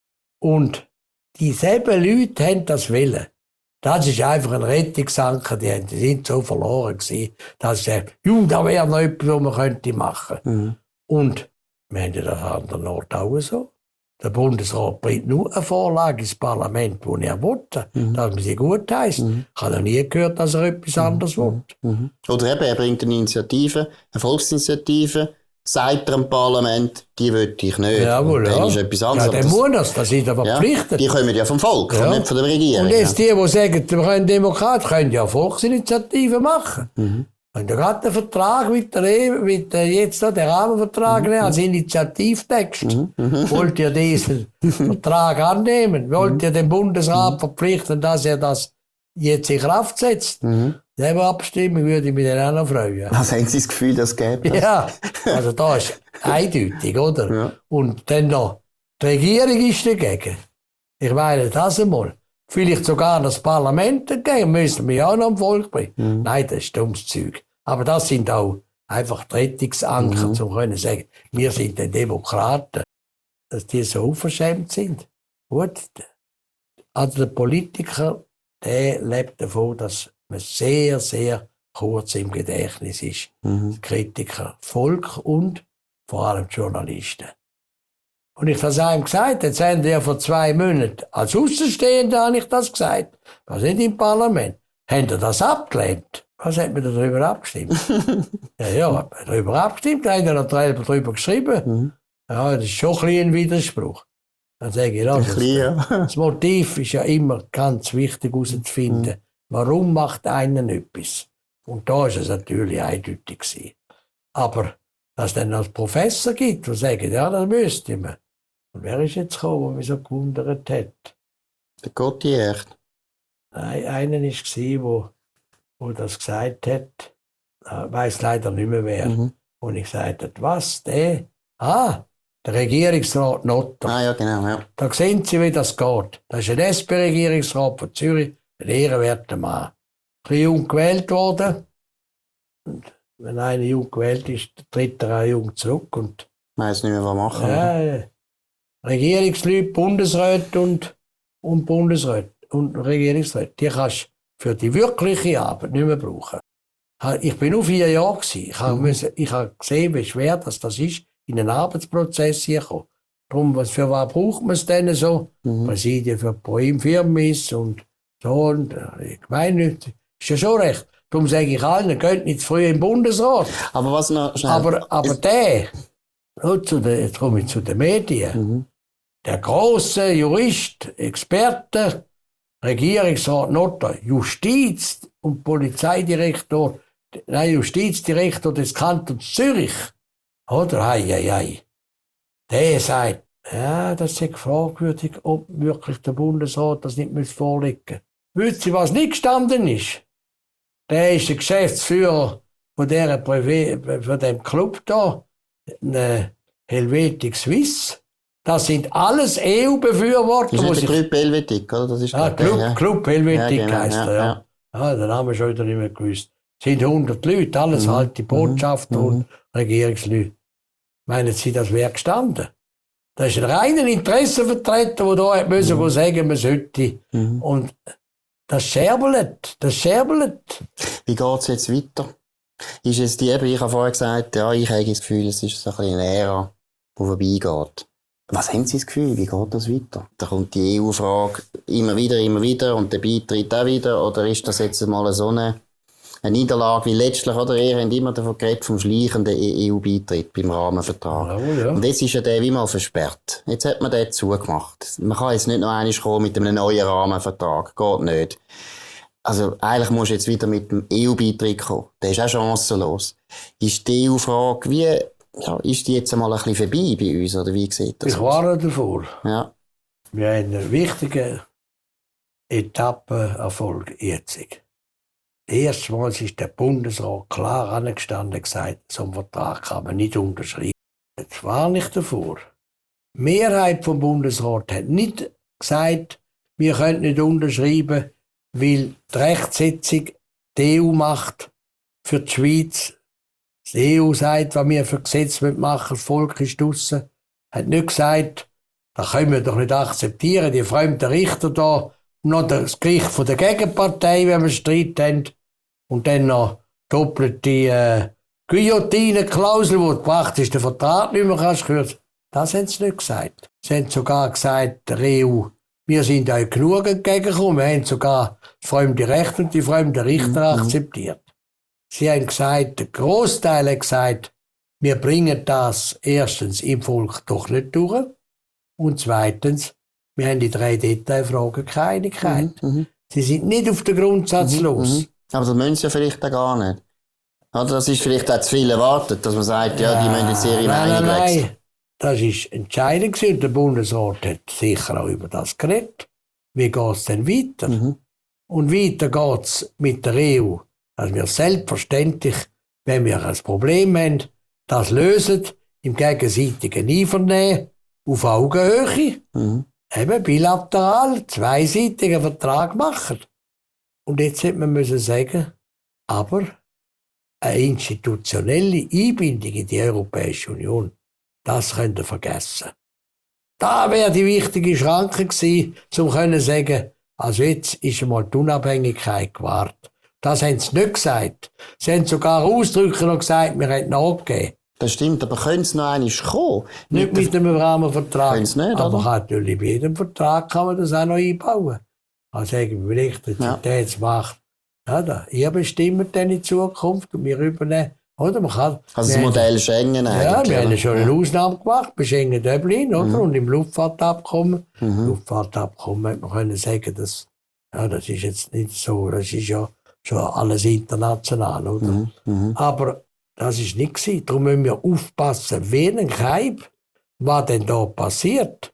Und dieselben Leute haben das wollen. Das ist einfach ein Rettungsanker, die, die sind so verloren gewesen, dass sie sagen, ja, da wäre noch etwas, was man könnte machen. Mhm. Und wir haben ja das an der Nord auch so. Der Bundesrat bringt nur eine Vorlage ins Parlament, die er will, mhm. dass man sie gut heisst. Mhm. Ich habe noch nie gehört, dass er etwas anderes will. Mhm. Oder eben, er bringt eine Initiative, eine Volksinitiative, sagt er im Parlament, die will ich nicht. Jawohl, dann ja. ist etwas anderes. Ja, dann muss das, das ist aber verpflichtet. Ja, die kommen ja vom Volk, ja. Nicht von der Regierung. Und jetzt die, die sagen, wir können Demokrat, können ja Volksinitiativen machen. Mhm. Und da gerade der Vertrag mit der, e mit der jetzt da, der Rahmenvertrag mhm. als Initiativtext. Mhm. Mhm. Wollt ihr diesen Vertrag annehmen? Wollt ihr den Bundesrat mhm. verpflichten, dass er das jetzt in Kraft setzt? Mhm. Selber Abstimmung würde ich mich dann auch noch freuen. Also haben Sie das Gefühl, das gäbe es? Ja, also da ist eindeutig, oder? Ja. Und dann noch, die Regierung ist dagegen. Ich meine, das einmal. Vielleicht sogar das Parlament dagegen, müssen wir auch noch am Volk bringen. Mhm. Nein, das ist dummes Zeug. Aber das sind auch einfach die Rettungsanker, mhm. um können sagen, wir sind die Demokraten, dass die so unverschämt sind. Gut. Also der Politiker, der lebt davon, dass man sehr, sehr kurz im Gedächtnis ist. Mhm. Kritiker, Volk und vor allem Journalisten. Und ich habe es einem gesagt, jetzt haben die ja vor zwei Monaten, als Außenstehender habe ich das gesagt, wir sind im Parlament, haben die das abgelehnt? Was hat man darüber abgestimmt? ja, ja, hat man darüber abgestimmt, da haben noch darüber geschrieben. Mhm. Ja, das ist schon ein, ein Widerspruch. Dann sage ich, ja, das, das, das Motiv ist ja immer ganz wichtig herauszufinden. Mhm. Warum macht einer etwas? Und da war es natürlich eindeutig gewesen. Aber dass es dann als Professor gibt, die sagen, ja, das müsste man. Und wer ist jetzt gekommen, der mich so gewundert hat? Der Gautier. Nein, einer war es, der, der das gesagt hat. Ich weiss leider nicht mehr wer. Mhm. Und ich gesagt habe, was, der? Ah, der Regierungsrat Notter. Ah ja, genau, ja. Da sehen Sie, wie das geht. Das ist ein S P-Regierungsrat von Zürich. Ein ehrenwerter Mann. Ein bisschen jung gewählt worden. Und wenn einer jung gewählt ist, tritt er auch jung zurück. Und weiss nicht mehr, was machen. Ja, Regierungsleute, Bundesräte und, und Bundesräte und Regierungsräte, die kannst du für die wirkliche Arbeit nicht mehr brauchen. Ich bin nur vier Jahre gewesen. Ich habe, müssen, ich habe gesehen, wie schwer das, das ist, in einen Arbeitsprozess hier zu kommen. Darum, was, für was braucht man es denn so? Mhm. Präsidien für Firmen und so, und ich meine, ist ja schon recht. Darum sage ich allen, geht nicht zu früh im Bundesrat. Aber was noch schnell? Aber, aber der, zu den, jetzt komme ich zu den Medien, mhm. der grosse Jurist, Experte, Regierungsrat Notter, Justiz- und Polizeidirektor, nein, Justizdirektor des Kantons Zürich, oder? Hei, hei, hei. Der sagt, ja, das ist fragwürdig, ob wirklich der Bundesrat das nicht vorlegen muss. Wisst ihr, was nicht gestanden ist? Der ist der Geschäftsführer von, der Privé, von dem Club da, Helvetic Suisse. Das sind alles E U-Befürworter. Das ist der Club Helvetic, oder? Das ist ja, Club, ja. Club Helvetic ja, genau, heisst er, ja. ja. ja den haben wir schon wieder nicht mehr gewusst. Es sind hundert Leute, alles mhm. halt die Botschafter mhm. und Regierungsleute. Meinen Sie, das wäre gestanden? Das ist ein reiner Interessenvertreter, der da hat müssen mhm. sagen, man sollte. Mhm. Und das scherbelt, das scherbelt. Wie geht es jetzt weiter? Ist es die, ich habe vorher gesagt, ja, ich habe das Gefühl, es ist so ein bisschen eine Ära, die vorbeigeht. Was haben Sie das Gefühl? Wie geht das weiter? Da kommt die E U-Frage immer wieder, immer wieder und der Beitritt auch wieder. Oder ist das jetzt mal so eine, eine Niederlage wie letztlich? Oder ihr habt immer davon geredet, vom schleichenden E U-Beitritt beim Rahmenvertrag. Ja, ja. Und jetzt ist ja der wie mal versperrt. Jetzt hat man den zugemacht. Man kann jetzt nicht noch einmal kommen mit einem neuen Rahmenvertrag. Geht nicht. Also eigentlich musst du jetzt wieder mit dem E U-Beitritt kommen. Der ist auch chancenlos. Ist die E U-Frage wie... Ja, ist die jetzt einmal ein bisschen vorbei bei uns, oder wie sieht das Ich warne davor. Ja. Wir haben einen wichtigen Etappenerfolg jetzt. Erstmals ist der Bundesrat klar angestanden und gesagt, so einen Vertrag kann man nicht unterschreiben. Jetzt warne ich davor. Die Mehrheit vom Bundesrat hat nicht gesagt, wir können nicht unterschreiben, weil die Rechtsetzung die E U macht für die Schweiz. Die E U sagt, was wir für Gesetze machen, das Volk ist draussen. Hat nicht gesagt, das können wir doch nicht akzeptieren, die fremden Richter da, und noch das Gericht von der Gegenpartei, wenn wir Streit haben, und dann noch doppelte äh, Guillotine-Klausel, die praktisch den Vertrag nicht mehr kannst kürzen. Das haben sie nicht gesagt. Sie haben sogar gesagt, der E U, wir sind euch genug entgegengekommen, wir haben sogar das fremde Recht und die fremden Richter mhm. akzeptiert. Sie haben gesagt, der Großteil hat gesagt, wir bringen das erstens im Volk doch nicht durch und zweitens, wir haben die drei Detailfragen keine Einigkeit. Mhm. Sie sind nicht auf den Grundsatz mhm. los. Mhm. Aber das müssen sie ja vielleicht auch gar nicht. Oder das ist vielleicht auch zu viel erwartet, dass man sagt, ja, die müssen jetzt ihre nein, Meinung nein, wechseln. Nein, das war entscheidend und der Bundesrat hat sicher auch über das geredet. Wie geht es denn weiter? Mhm. Und weiter geht es mit der E U. Dass wir selbstverständlich, wenn wir ein Problem haben, das lösen, im gegenseitigen Einvernehmen, auf Augenhöhe, mhm. eben bilateral, zweiseitigen Vertrag machen. Und jetzt hätte man müssen sagen, aber eine institutionelle Einbindung in die Europäische Union, das könnt ihr vergessen. Da wäre die wichtige Schranke gewesen, um zu sagen, also jetzt ist einmal die Unabhängigkeit gewahrt. Das haben sie nicht gesagt. Sie haben sogar ausdrücklich noch gesagt, wir hätten nachgegeben. Das stimmt, aber können sie noch einmal kommen? Nicht mit, mit einem Rahmenvertrag. Können sie nicht, aber oder? natürlich bei jedem Vertrag kann man das auch noch einbauen. Also irgendwie Elektrizitätsmacht. Ja. Ja, ihr bestimmt dann in Zukunft und wir übernehmen. Oder man kann, also das Modell haben, Schengen eigentlich. Ja, wir haben schon eine Ausnahme gemacht bei Schengen-Dublin, oder? Mhm. Und im Luftfahrtabkommen. Mhm. Im Luftfahrtabkommen hätte man können sagen, dass, ja, das ist jetzt nicht so, das ist ja schon alles international, oder? Mhm, mh. Aber das war nicht gewesen. Darum müssen wir aufpassen, wen Keim, was denn da passiert.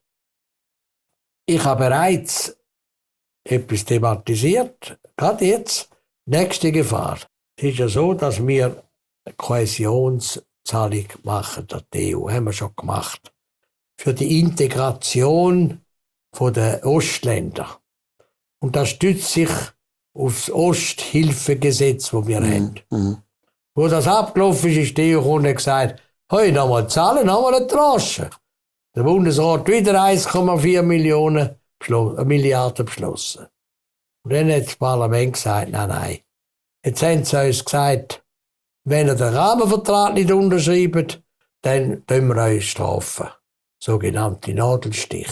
Ich habe bereits etwas thematisiert, gerade jetzt. Nächste Gefahr. Es ist ja so, dass wir eine Kohäsionszahlung machen, der E U, haben wir schon gemacht. Für die Integration der Ostländer. Und das stützt sich auf das Osthilfegesetz, das wir mhm. haben. Mhm. Wo das abgelaufen ist, ist die E U gekommen und gesagt, hey, nochmal zahlen, nochmal eine Tranche. Der Bundesrat hat wieder eins Komma vier Millionen beschlossen, Milliarden beschlossen. Und dann hat das Parlament gesagt, nein, nein. Jetzt haben sie uns gesagt, wenn ihr den Rahmenvertrag nicht unterschreibt, dann tun wir euch strafen. Sogenannte Nadelstich.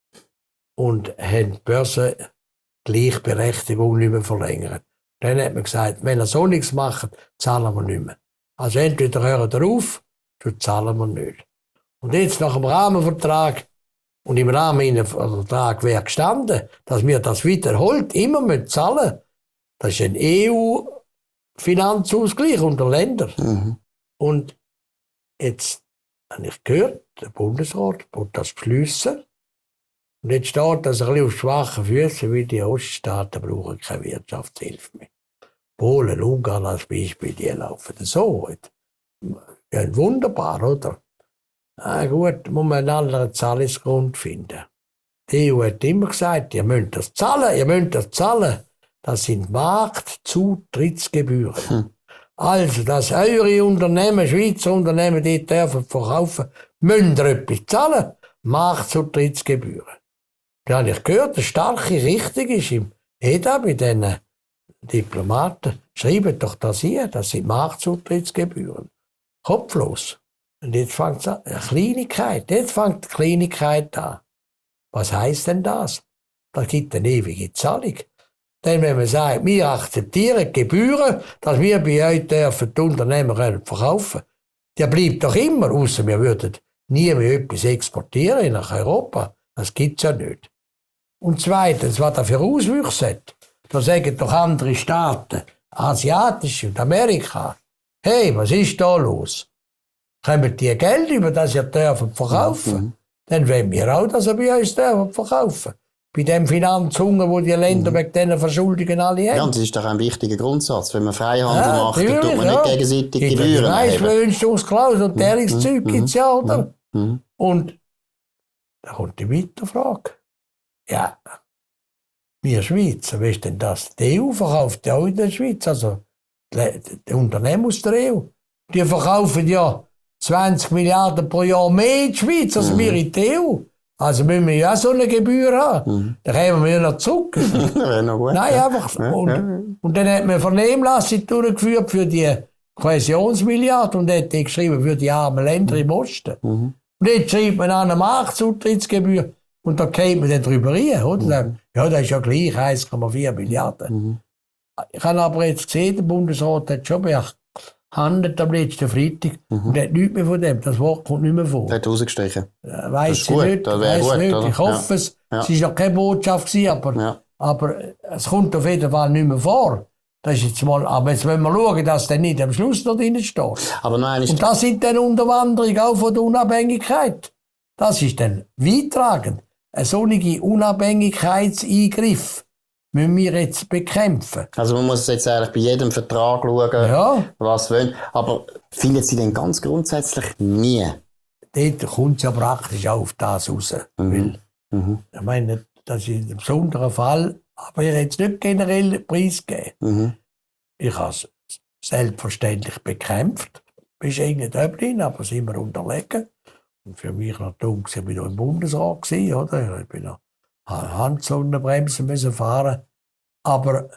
Und haben die Börse Gleichberechtigung nicht mehr verlängert. Dann hat man gesagt, wenn ihr so nichts macht, zahlen wir nicht mehr. Also entweder hören wir auf, oder zahlen wir nicht. Und jetzt nach dem Rahmenvertrag, und im Rahmenvertrag wäre gestanden, dass wir das wiederholt immer mit zahlen. Das ist ein E U-Finanzausgleich unter Ländern. Mhm. Und jetzt habe ich gehört, der Bundesrat wird das beschließen. Und jetzt steht das ein bisschen auf schwachen Füßen, weil die Oststaaten brauchen keine Wirtschaftshilfe mehr. Polen, Ungarn als Beispiel, die laufen so. Ja, wunderbar, oder? Ah, gut, muss man einen anderen Zahlungsgrund finden. Die E U hat immer gesagt, ihr müsst das zahlen, ihr müsst das zahlen. Das sind Marktzutrittsgebühren. Hm. Also, dass eure Unternehmen, Schweizer Unternehmen, die dürfen verkaufen, müsst ihr etwas zahlen. Marktzutrittsgebühren. Da habe ich gehört, eine starke Richtung ist im E D A bei diesen Diplomaten. Schreibt doch das hier, das sind Marktzutrittsgebühren. Kopflos. Und jetzt fängt es an. Eine Kleinigkeit. Jetzt fängt die Kleinigkeit an. Was heisst denn das? Das gibt eine ewige Zahlung. Denn wenn man sagt, wir akzeptieren Gebühren, dass wir bei euch dürfen die Unternehmen verkaufen können, der bleibt doch immer, außer wir würden nie mehr etwas exportieren nach Europa. Das gibt es ja nicht. Und zweitens, was das für Auswüchse hat, da sagen doch andere Staaten, asiatische und Amerika, hey, was ist da los? Kommen die Geld über das ihr dürfen verkaufen? Mhm. Dann wollen wir auch, dass ihr bei uns dürfen verkaufen. Bei dem Finanzhunger, wo die Länder mhm. wegen diesen Verschuldungen alle haben. Ja, und das ist doch ein wichtiger Grundsatz. Wenn man Freihandel ja, macht, dann tut man ja. nicht gegenseitig Gebühren erheben. Leistungsklausel und derlings Zeug gibt es ja, oder? Mhm. Und da kommt die Weiterfrage. Ja, wir Schweizer, wie ist denn das? Die E U verkauft ja auch in der Schweiz, also die, die Unternehmen aus der E U. Die verkaufen ja zwanzig Milliarden pro Jahr mehr in die Schweiz als mhm. wir in der E U. Also müssen wir ja so eine Gebühr haben. Mhm. Dann kommen wir ja noch zurück. Wäre noch gut. Nein, einfach. Ja, und, ja. und dann hat man eine Vernehmlassung durchgeführt für die Kohäsionsmilliarde und hat die geschrieben für die armen Länder im Osten. Mhm. Und jetzt schreibt man an eine Marktzutrittsgebühr und da geht man dann drüber rein. Oder? Mhm. Ja, das ist ja gleich eins Komma vier Milliarden. Mhm. Ich habe aber jetzt gesehen, der Bundesrat hat schon behandelt am letzten Freitag mhm. und hat nichts mehr von dem. Das Wort kommt nicht mehr vor. Der hat rausgestrichen. Äh, weiss ich nicht. Weiss gut, nicht. Ich hoffe es. Ja. Es war noch keine Botschaft, aber, ja. aber es kommt auf jeden Fall nicht mehr vor. Das ist jetzt mal, aber jetzt wollen wir schauen, dass der nicht am Schluss noch drin steht. Aber nein, ist und das sind dann Unterwanderungen auch von der Unabhängigkeit. Das ist dann weittragend. Ein solcher Unabhängigkeitseingriff müssen wir jetzt bekämpfen. Also man muss jetzt eigentlich bei jedem Vertrag schauen, ja. was wollen. Aber finden Sie denn ganz grundsätzlich nie? Dort kommt es ja praktisch auch auf das raus. Mhm. Weil, mhm. Ich meine, das ist ein besonderer Fall, aber ich hätte es nicht generell preisgegeben. Mhm. Ich habe es selbstverständlich bekämpft. Bis in Dublin, aber sind wir unterlegen. Und für mich noch dumm, ich war noch im Bundesrat, oder? Ich bin noch Handsonnenbremsen müssen fahren. Aber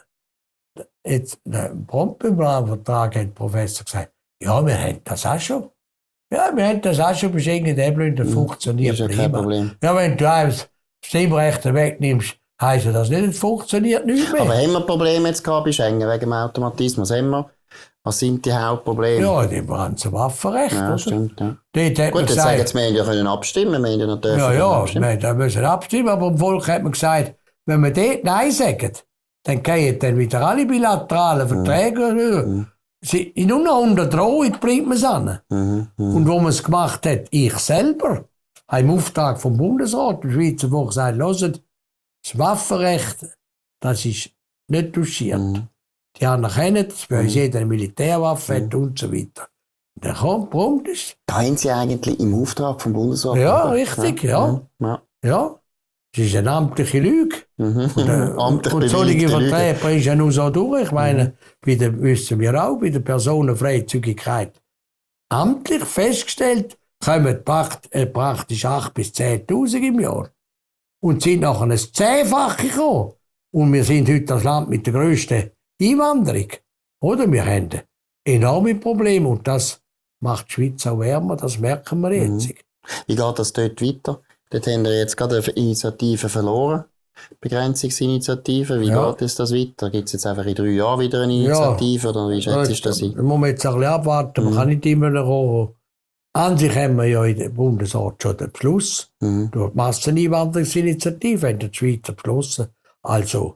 jetzt, im Prompt-Vertrag hat der Professor gesagt, ja, wir haben das auch schon. Ja, wir haben das auch schon, bis in Dublin, das funktioniert prima. Das ist ja kein Problem. Ja, wenn du das Stimmrecht wegnimmst, heisst das nicht, es funktioniert nicht mehr. Aber haben wir Probleme jetzt gehabt bei Schengen wegen dem Automatismus? Haben wir? Was sind die Hauptprobleme? Ja, die ganze Waffenrecht. Ja, oder? Stimmt, ja. Dort hat Gut, jetzt sagen jetzt, wir ja können abstimmen, wir ja noch dürfen Ja, ja, abstimmen. wir müssen abstimmen, aber im Volk hat man gesagt, wenn wir dort Nein sagen, dann gehen dann wieder alle bilateralen Verträge. Mhm. In nur noch unter Drohung bringt man es an. Mhm. Mhm. Und wo man es gemacht hat, ich selber, habe im Auftrag vom Bundesrat der Schweizer Volk gesagt, hört, das Waffenrecht, das ist nicht touchiert. Mhm. Die anerkennen, dass bei uns jeder eine Militärwaffe hat und so weiter. Und dann kommt, Punkt ist. Da haben Sie eigentlich im Auftrag vom Bundesrat? Ja, richtig, ja. Ja. ja. Das ist eine amtliche Lüge. Mhm. Und, äh, Amtlich und solche Verträge bringst du ja nur so durch. Ich meine, mhm. bei der, wissen wir auch, bei der Personenfreizügigkeit amtlich festgestellt, kommen praktisch achttausend bis zehntausend im Jahr. Und sind nachher ein Zehnfache gekommen. Und wir sind heute das Land mit der grössten Einwanderung. Oder? Wir haben enorme Probleme und das macht die Schweiz auch wärmer, das merken wir jetzt. Mhm. Wie geht das dort weiter? Dort haben wir jetzt gerade eine Initiative verloren, Begrenzungsinitiative. Wie ja. geht es das weiter? Gibt es jetzt einfach in drei Jahren wieder eine Initiative? Ja. Oder wie schätzt du das ein? Da muss man jetzt ein bisschen abwarten, man mhm. kann nicht immer noch kommen. An sich haben wir ja in der Bundesrat schon den Beschluss. Mhm. Durch die Masseneinwanderungsinitiative haben die Schweizer beschlossen. Also,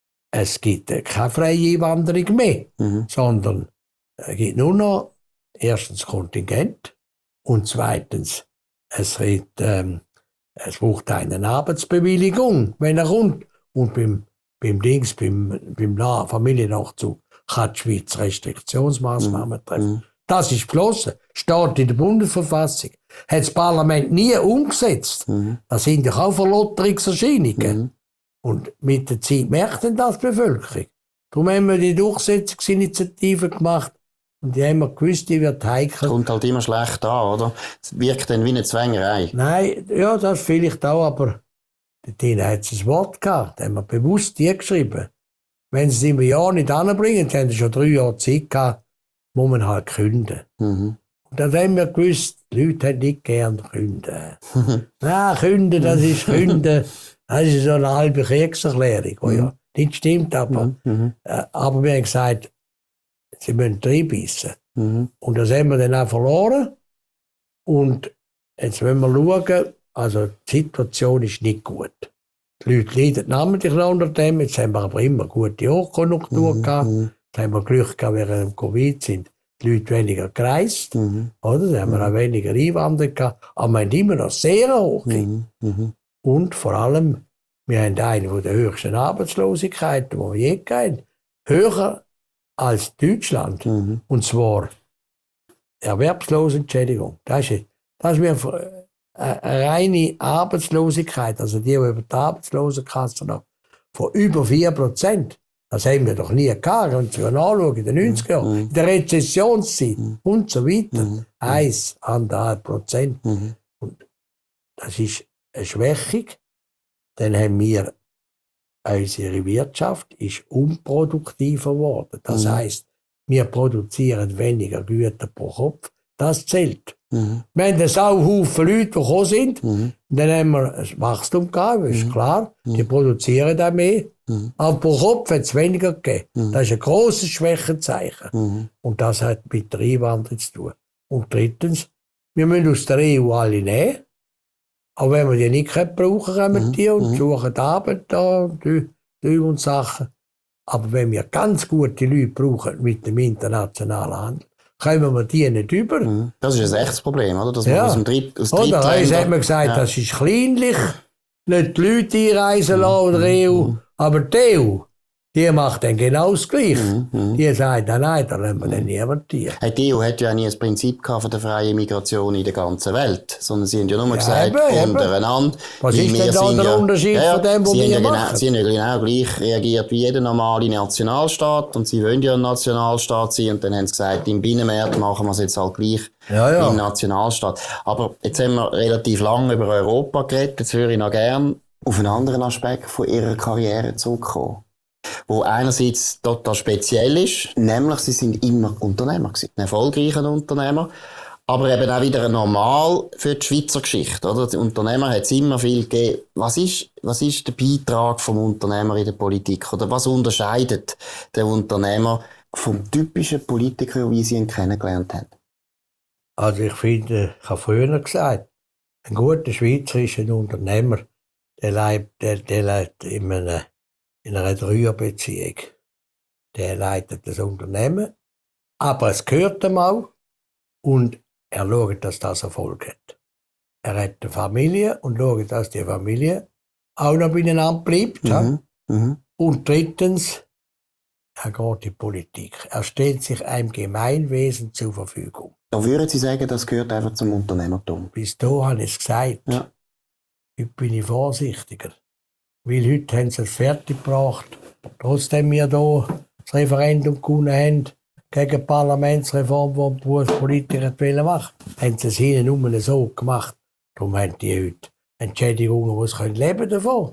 es gibt keine freie Einwanderung mehr, mhm. sondern es gibt nur noch erstens Kontingent und zweitens, es, gibt, ähm, es braucht eine Arbeitsbewilligung, wenn er kommt. Und beim, beim Dings, beim, beim Familiennachzug kann die Schweiz Restriktionsmaßnahmen mhm. treffen. Das ist beschlossen, steht in der Bundesverfassung. Hat das Parlament nie umgesetzt. Mhm. Das sind ja auch Verlotterungserscheinungen. Mhm. Und mit der Zeit merkt dann das die Bevölkerung. Darum haben wir die Durchsetzungsinitiative gemacht, Und die haben wir gewusst, die wird heikel. Kommt halt immer schlecht an, oder? Es wirkt dann wie eine Zwängerei. Nein, ja, das vielleicht auch, aber dort hat es ein Wort gehabt, da haben wir bewusst die geschrieben. Wenn sie es im Jahr nicht anbringen, dann haben sie schon drei Jahre Zeit gehabt, muss man halt künden. Mhm. Und dann haben wir gewusst, die Leute haben nicht gern künden. Nein, künden, das ist künden. Das ist so eine halbe Kriegserklärung, die ja nicht stimmt, aber, Mhm. äh, aber wir haben gesagt, sie müssen reinbissen. Mhm. Und das haben wir dann auch verloren. Und jetzt wollen wir schauen, also die Situation ist nicht gut. Die Leute leiden namentlich unter dem, jetzt haben wir aber immer gute Hochkonjunktur Mhm. gehabt. Mhm. Jetzt haben wir Glück gehabt, während dem Covid sind die Leute weniger gereist. Mhm. Oder? Da haben wir auch weniger Einwanderer gehabt. Aber wir haben immer noch sehr hoch. Mhm. Mhm. Und vor allem, wir haben eine der höchsten Arbeitslosigkeiten, die wir je hatten. Höher als Deutschland. Mhm. Und zwar Erwerbslosenentschädigung. Das ist, das ist eine reine Arbeitslosigkeit, also die, die über die Arbeitslosenkasse noch, von über vier Prozent. Das haben wir doch nie gehabt. Wenn Sie anschauen, in den neunziger Jahren, Mhm. in der Rezessionszeit Mhm. und so weiter. Mhm. Eins, anderthalb Prozent. Mhm. Das ist eine Schwächung. Dann haben wir, unsere Wirtschaft ist unproduktiver geworden. Das Mhm. heisst, wir produzieren weniger Güter pro Kopf. Das zählt. Mhm. Wir haben einen Sauhaufen Leute, die gekommen sind. Mhm. Dann haben wir ein Wachstum gehabt, ist Mhm. klar. Die Mhm. produzieren auch mehr. Mhm. Aber pro Kopf hat es weniger gegeben. Mhm. Das ist ein grosses Schwächenzeichen. Mhm. Und das hat mit der Einwanderung zu tun. Und drittens, wir müssen aus der E U alle nehmen. Aber wenn wir die nicht brauchen können, kommen Mhm. die und Mhm. suchen Arbeit da und die, die und Sachen. Aber wenn wir ganz gute Leute brauchen mit dem internationalen Handel, kommen wir die nicht über. Mhm. Das ist ein echtes Problem, oder? Dass man Ja. aus dem Dritt, aus Oder eins Drittländern- hat man gesagt, Ja. das ist kleinlich, nicht die Leute einreisen lassen oder die E U, aber die E U, die macht dann genau das Gleiche. Mhm. Mhm. Die sagt, nein, nein, da lassen wir dann niemand hier. Hey, die E U hat ja nie das Prinzip gehabt von der freien Migration in der ganzen Welt, sondern sie haben ja nur gesagt, eben, eben. untereinander. Was weil ist wir denn da sind der ja, Unterschied ja, ja, von dem, was sie haben wir ja genau, machen? Sie haben ja genau gleich reagiert wie jeder normale Nationalstaat und sie wollen ja ein Nationalstaat sein und dann haben sie gesagt, im Binnenmarkt machen wir es jetzt halt gleich Ja, ja. wie ein Nationalstaat. Aber jetzt haben wir relativ lange über Europa geredet, jetzt würde ich noch gerne auf einen anderen Aspekt von ihrer Karriere zurückkommen, wo einerseits total speziell ist, nämlich sie sind immer Unternehmer gewesen, ein erfolgreicher Unternehmer, aber eben auch wieder normal für die Schweizer Geschichte, oder? Die Unternehmer hat es immer viel gegeben. Was ist, was ist der Beitrag vom Unternehmer in der Politik, oder was unterscheidet den Unternehmer vom typischen Politiker, wie sie ihn kennengelernt haben? Also ich finde, ich habe früher gesagt, ein guter Schweizer ist ein Unternehmer, der lebt, der, der lebt in einer, in einer Dreierbeziehung. Der leitet das Unternehmen, aber es gehört ihm auch und er schaut, dass das Erfolg hat. Er hat eine Familie und schaut, dass die Familie auch noch beieinander bleibt. ja. Mhm. Mhm. Und drittens, er geht in die Politik. Er stellt sich einem Gemeinwesen zur Verfügung. Da würden Sie sagen, das gehört einfach zum Unternehmertum. Bis dahin habe ich es gesagt. Ja. Heute bin ich vorsichtiger. Weil heute haben sie es fertiggebracht. Trotzdem wir hier das Referendum gewonnen haben, gegen die Parlamentsreform, die die Berufspolitiker machen wollten, haben sie es hinten nur so gemacht. Darum haben die heute Entschädigungen, die sie leben davon.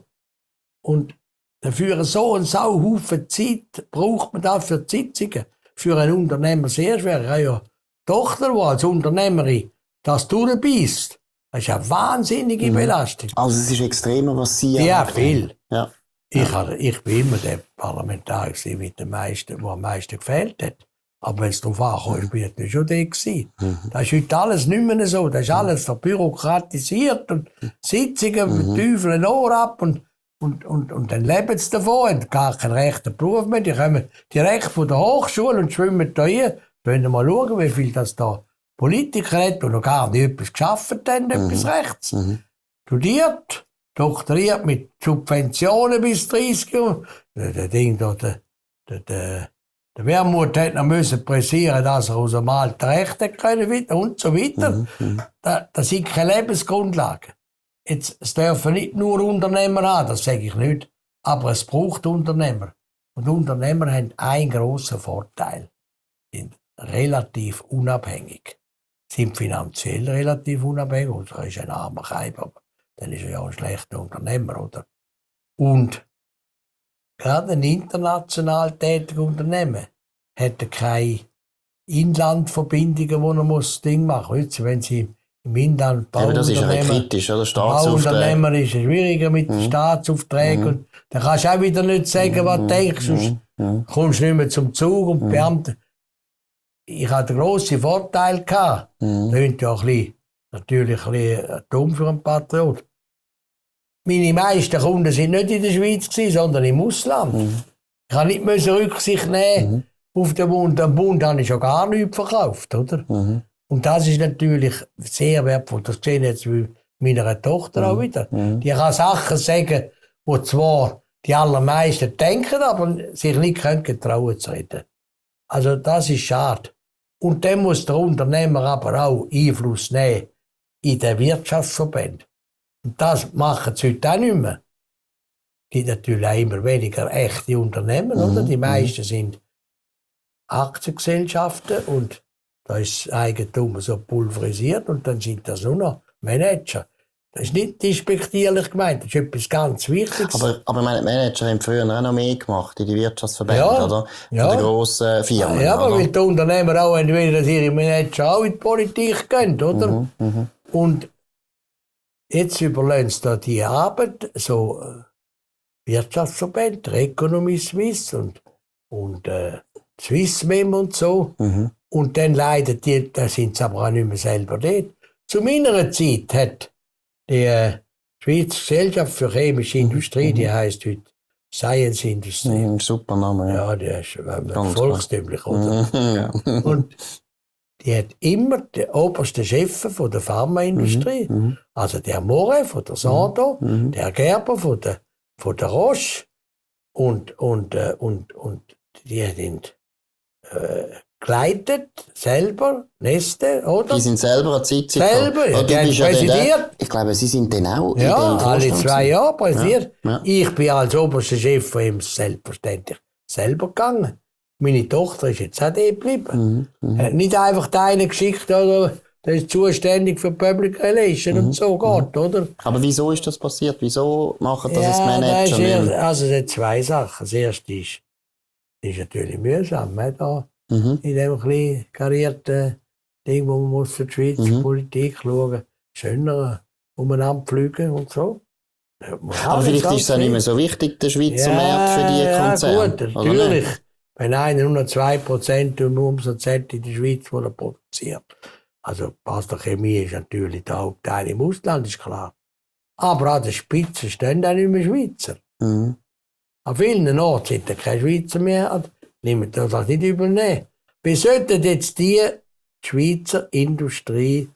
Und dafür so einen Sauhaufen Zeit braucht man da für die Sitzungen. Für einen Unternehmer sehr schwer. Ich habe ja eine Tochter, die als Unternehmerin das durchbeißt. Das ist eine wahnsinnige Belastung. Also es ist extremer, was Sie Ja, erlebt haben. viel. Ja. Ich, habe, ich bin immer der Parlamentarier gewesen mit dem meisten, der am meisten gefehlt hat. Aber wenn es darauf ankam, ich bin natürlich schon der gewesen. Das ist heute alles nicht mehr so. Das ist alles verbürokratisiert und Sitzungen mit Teufel ein Ohr ab und, und, und, und dann leben sie davon, haben gar keinen rechten Beruf mehr. Die kommen direkt von der Hochschule und schwimmen da hier. Wollen wir mal schauen, wie viel das da Politiker hat, die noch gar nicht etwas geschafft haben, etwas rechts. Mhm. Studiert, doktoriert mit Subventionen bis dreißig Jahre. Der, der Ding da, der, der, der, der Wermut hat noch müssen pressieren, dass er aus dem alten Recht hat können und so weiter. Mhm. Da, das sind keine Lebensgrundlagen. Jetzt, es dürfen nicht nur Unternehmer haben, das sage ich nicht, aber es braucht Unternehmer. Und Unternehmer haben einen grossen Vorteil. relativ unabhängig. Sind finanziell relativ unabhängig. Unser ist ein armer Keib, aber dann ist er ja auch ein schlechter Unternehmer, oder? Und gerade ein international tätiges Unternehmen hätte keine Inlandverbindungen, wo er muss Ding machen muss. Wenn sie im Inland Ja, aber das ist ja ein kritisch, oder? Staatsaufträge. Bauunternehmer ist es schwieriger mit den Mhm. Staatsaufträgen. Mhm. Und dann kannst du auch wieder nicht sagen, was du denkst, sonst Mhm. kommst du nicht mehr zum Zug. Und Mhm. Beamte. Ich hatte einen grossen Vorteil gehabt. Mhm. Das ist ja ein bisschen, natürlich ein bisschen dumm für einen Patriot. Meine meisten Kunden waren nicht in der Schweiz, sondern im Ausland. Mhm. Ich musste nicht Rücksicht nehmen Mhm. auf den Bund. Am Bund habe ich schon gar nichts verkauft, oder? Mhm. Und das ist natürlich sehr wertvoll. Das sehe ich jetzt bei meiner Tochter Mhm. auch wieder. Mhm. Die kann Sachen sagen, die zwar die allermeisten denken, aber sich nicht können getrauen zu reden. Also das ist schade. Und dann muss der Unternehmer aber auch Einfluss nehmen in den Wirtschaftsverbänden. Und das machen sie heute auch nicht mehr. Es gibt natürlich auch immer weniger echte Unternehmen, Mhm. oder? Die meisten sind Aktiengesellschaften und da ist das Eigentum so pulverisiert und dann sind das nur noch Manager. Das ist nicht despektierlich gemeint, das ist etwas ganz Wichtiges. Aber, aber meine Manager haben früher auch noch mehr gemacht in die Wirtschaftsverbände, Ja, oder? ja. Von den grossen Firmen, Ja, aber oder? weil die Unternehmer auch wollen, dass ihre Manager auch in die Politik gehen, oder? Mhm. Mhm. Und jetzt überlassen sie da die Arbeit, so äh, Wirtschaftsverbände, Economy Suisse und, und äh, Swissmem und so. Mhm. Und dann leiden die, da sind sie aber auch nicht mehr selber dort. Zu meiner Zeit hat die äh, Schweizer Gesellschaft für chemische Industrie, die heisst heute Science Industry. Mhm. Super Name, ja. Ja, die ist äh, Ganz volkstümlich, oder? Mhm. Ja. Und die hat immer den obersten Chef von der Pharmaindustrie, Mhm. also der Moret von der Sandoz, Mhm. der Gerber von der, von der Roche und, und, äh, und, und die sind äh, geleitet, selber, Neste, oder? Die sind selber eine Zeit Selber, ja, ja, die haben ja präsidiert. der, ich glaube, sie sind dann auch Ja, in dem alle Vorstand zwei gewesen. Jahre präsidiert. Ja, ja. Ich bin als oberster Chef von ihm selbstverständlich selber gegangen. Meine Tochter ist jetzt auch dort geblieben. Mhm. Mhm. Hat nicht einfach einen geschickt, oder, der ist zuständig für Public Relations Mhm. und so geht, oder? Aber wieso ist das passiert? Wieso machen das das Ja, das Manager ist nicht eher, mehr? also es hat zwei Sachen. Das erste ist, ist natürlich mühsam, he, da Mhm. in dem kleinen karierten Ding, wo man muss für die Schweizer Mhm. Politik schauen, schöner umeinander fliegen und so. Ja, man kann Aber das vielleicht auch ist es auch nicht mehr so wichtig, der Schweizer Ja, Markt für die ja, Konzerne. gut, oder natürlich. nicht? Wenn einer nur noch zwei Prozent im Umsatz hat in der Schweiz, wo er produziert. Also Pasta Chemie ist natürlich der Hauptteil im Ausland, ist klar. Aber an der Spitze stehen auch nicht mehr Schweizer. Mhm. An vielen Orten sind da keine Schweizer mehr. Nehmen das auch nicht übernehmen. Wir sollten jetzt die Schweizer Industrie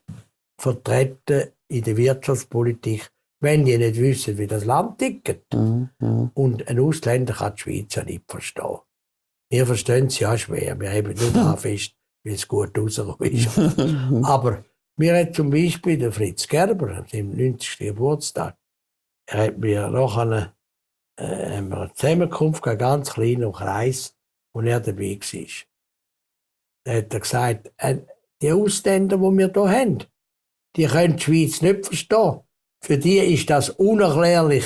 vertreten in der Wirtschaftspolitik, wenn die nicht wissen, wie das Land tickt. Mhm. Mhm. Und ein Ausländer kann die Schweiz ja nicht verstehen. Wir verstehen sie ja schwer. Wir haben nur da fest, weil es gut rausgekommen ist. Aber mir hat zum Beispiel der Fritz Gerber, an seinem neunzigsten Geburtstag, er hat mir noch eine, äh, eine Zusammenkunft, einen ganz kleinen Kreis, wo er dabei war. Da hat er gesagt, äh, die Ausländer, die wir hier haben, die können die Schweiz nicht verstehen. Für die ist das unerklärlich.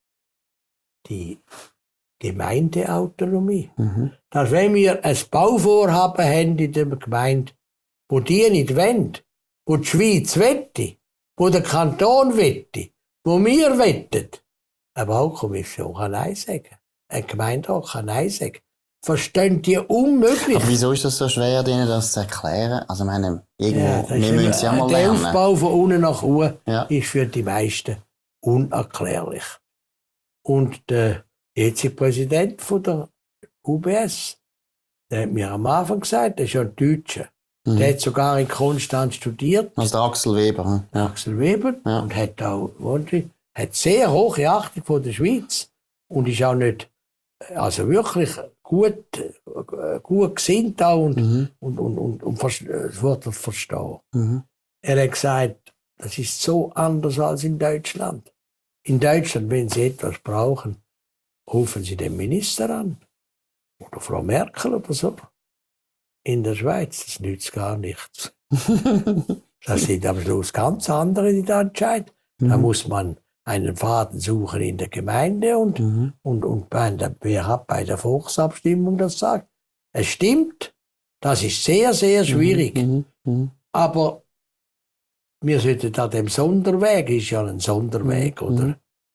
Die Gemeindeautonomie. Mhm. Dass wenn wir ein Bauvorhaben haben in der Gemeinde, wo die nicht wollen, wo die Schweiz wette, wo der Kanton wette, wo wir wetten, eine Baukommission kann Nein sagen. Ein Gemeinderat kann Nein sagen. Verstehen die unmöglich. Aber wieso ist das so schwer, denen das zu erklären? Also, ich meine, irgendwo, Ja, das wir ist müssen immer- es ja mal der lernen. Aufbau von unten nach oben Ja. ist für die meisten unerklärlich. Und der jetzige Präsident von der U B S, der hat mir am Anfang gesagt, der ist ja ein Deutscher. Mhm. Der hat sogar in Konstanz studiert, Also der Axel Weber. hm? Ja. Axel Weber, Ja. und hat auch wirklich, hat sehr hohe Achtung vor der Schweiz und ist auch nicht, also wirklich gut, äh, gut gesinnt auch und, Mhm. und, und, und, und vers- äh, das Wort verstehen. Mhm. Er hat gesagt, das ist so anders als in Deutschland. In Deutschland, wenn Sie etwas brauchen, rufen Sie den Minister an. Oder Frau Merkel oder so. in der Schweiz, das nützt gar nichts. Das sind am Schluss ganz andere, die da entscheiden. Mhm. Da muss man einen Faden suchen in der Gemeinde und, mhm. und, und bei der, wer hat bei der Volksabstimmung das sagt. Es stimmt, das ist sehr, sehr schwierig. Mhm. Mhm. Aber wir sollten an dem Sonderweg, ist ja ein Sonderweg, mhm. oder?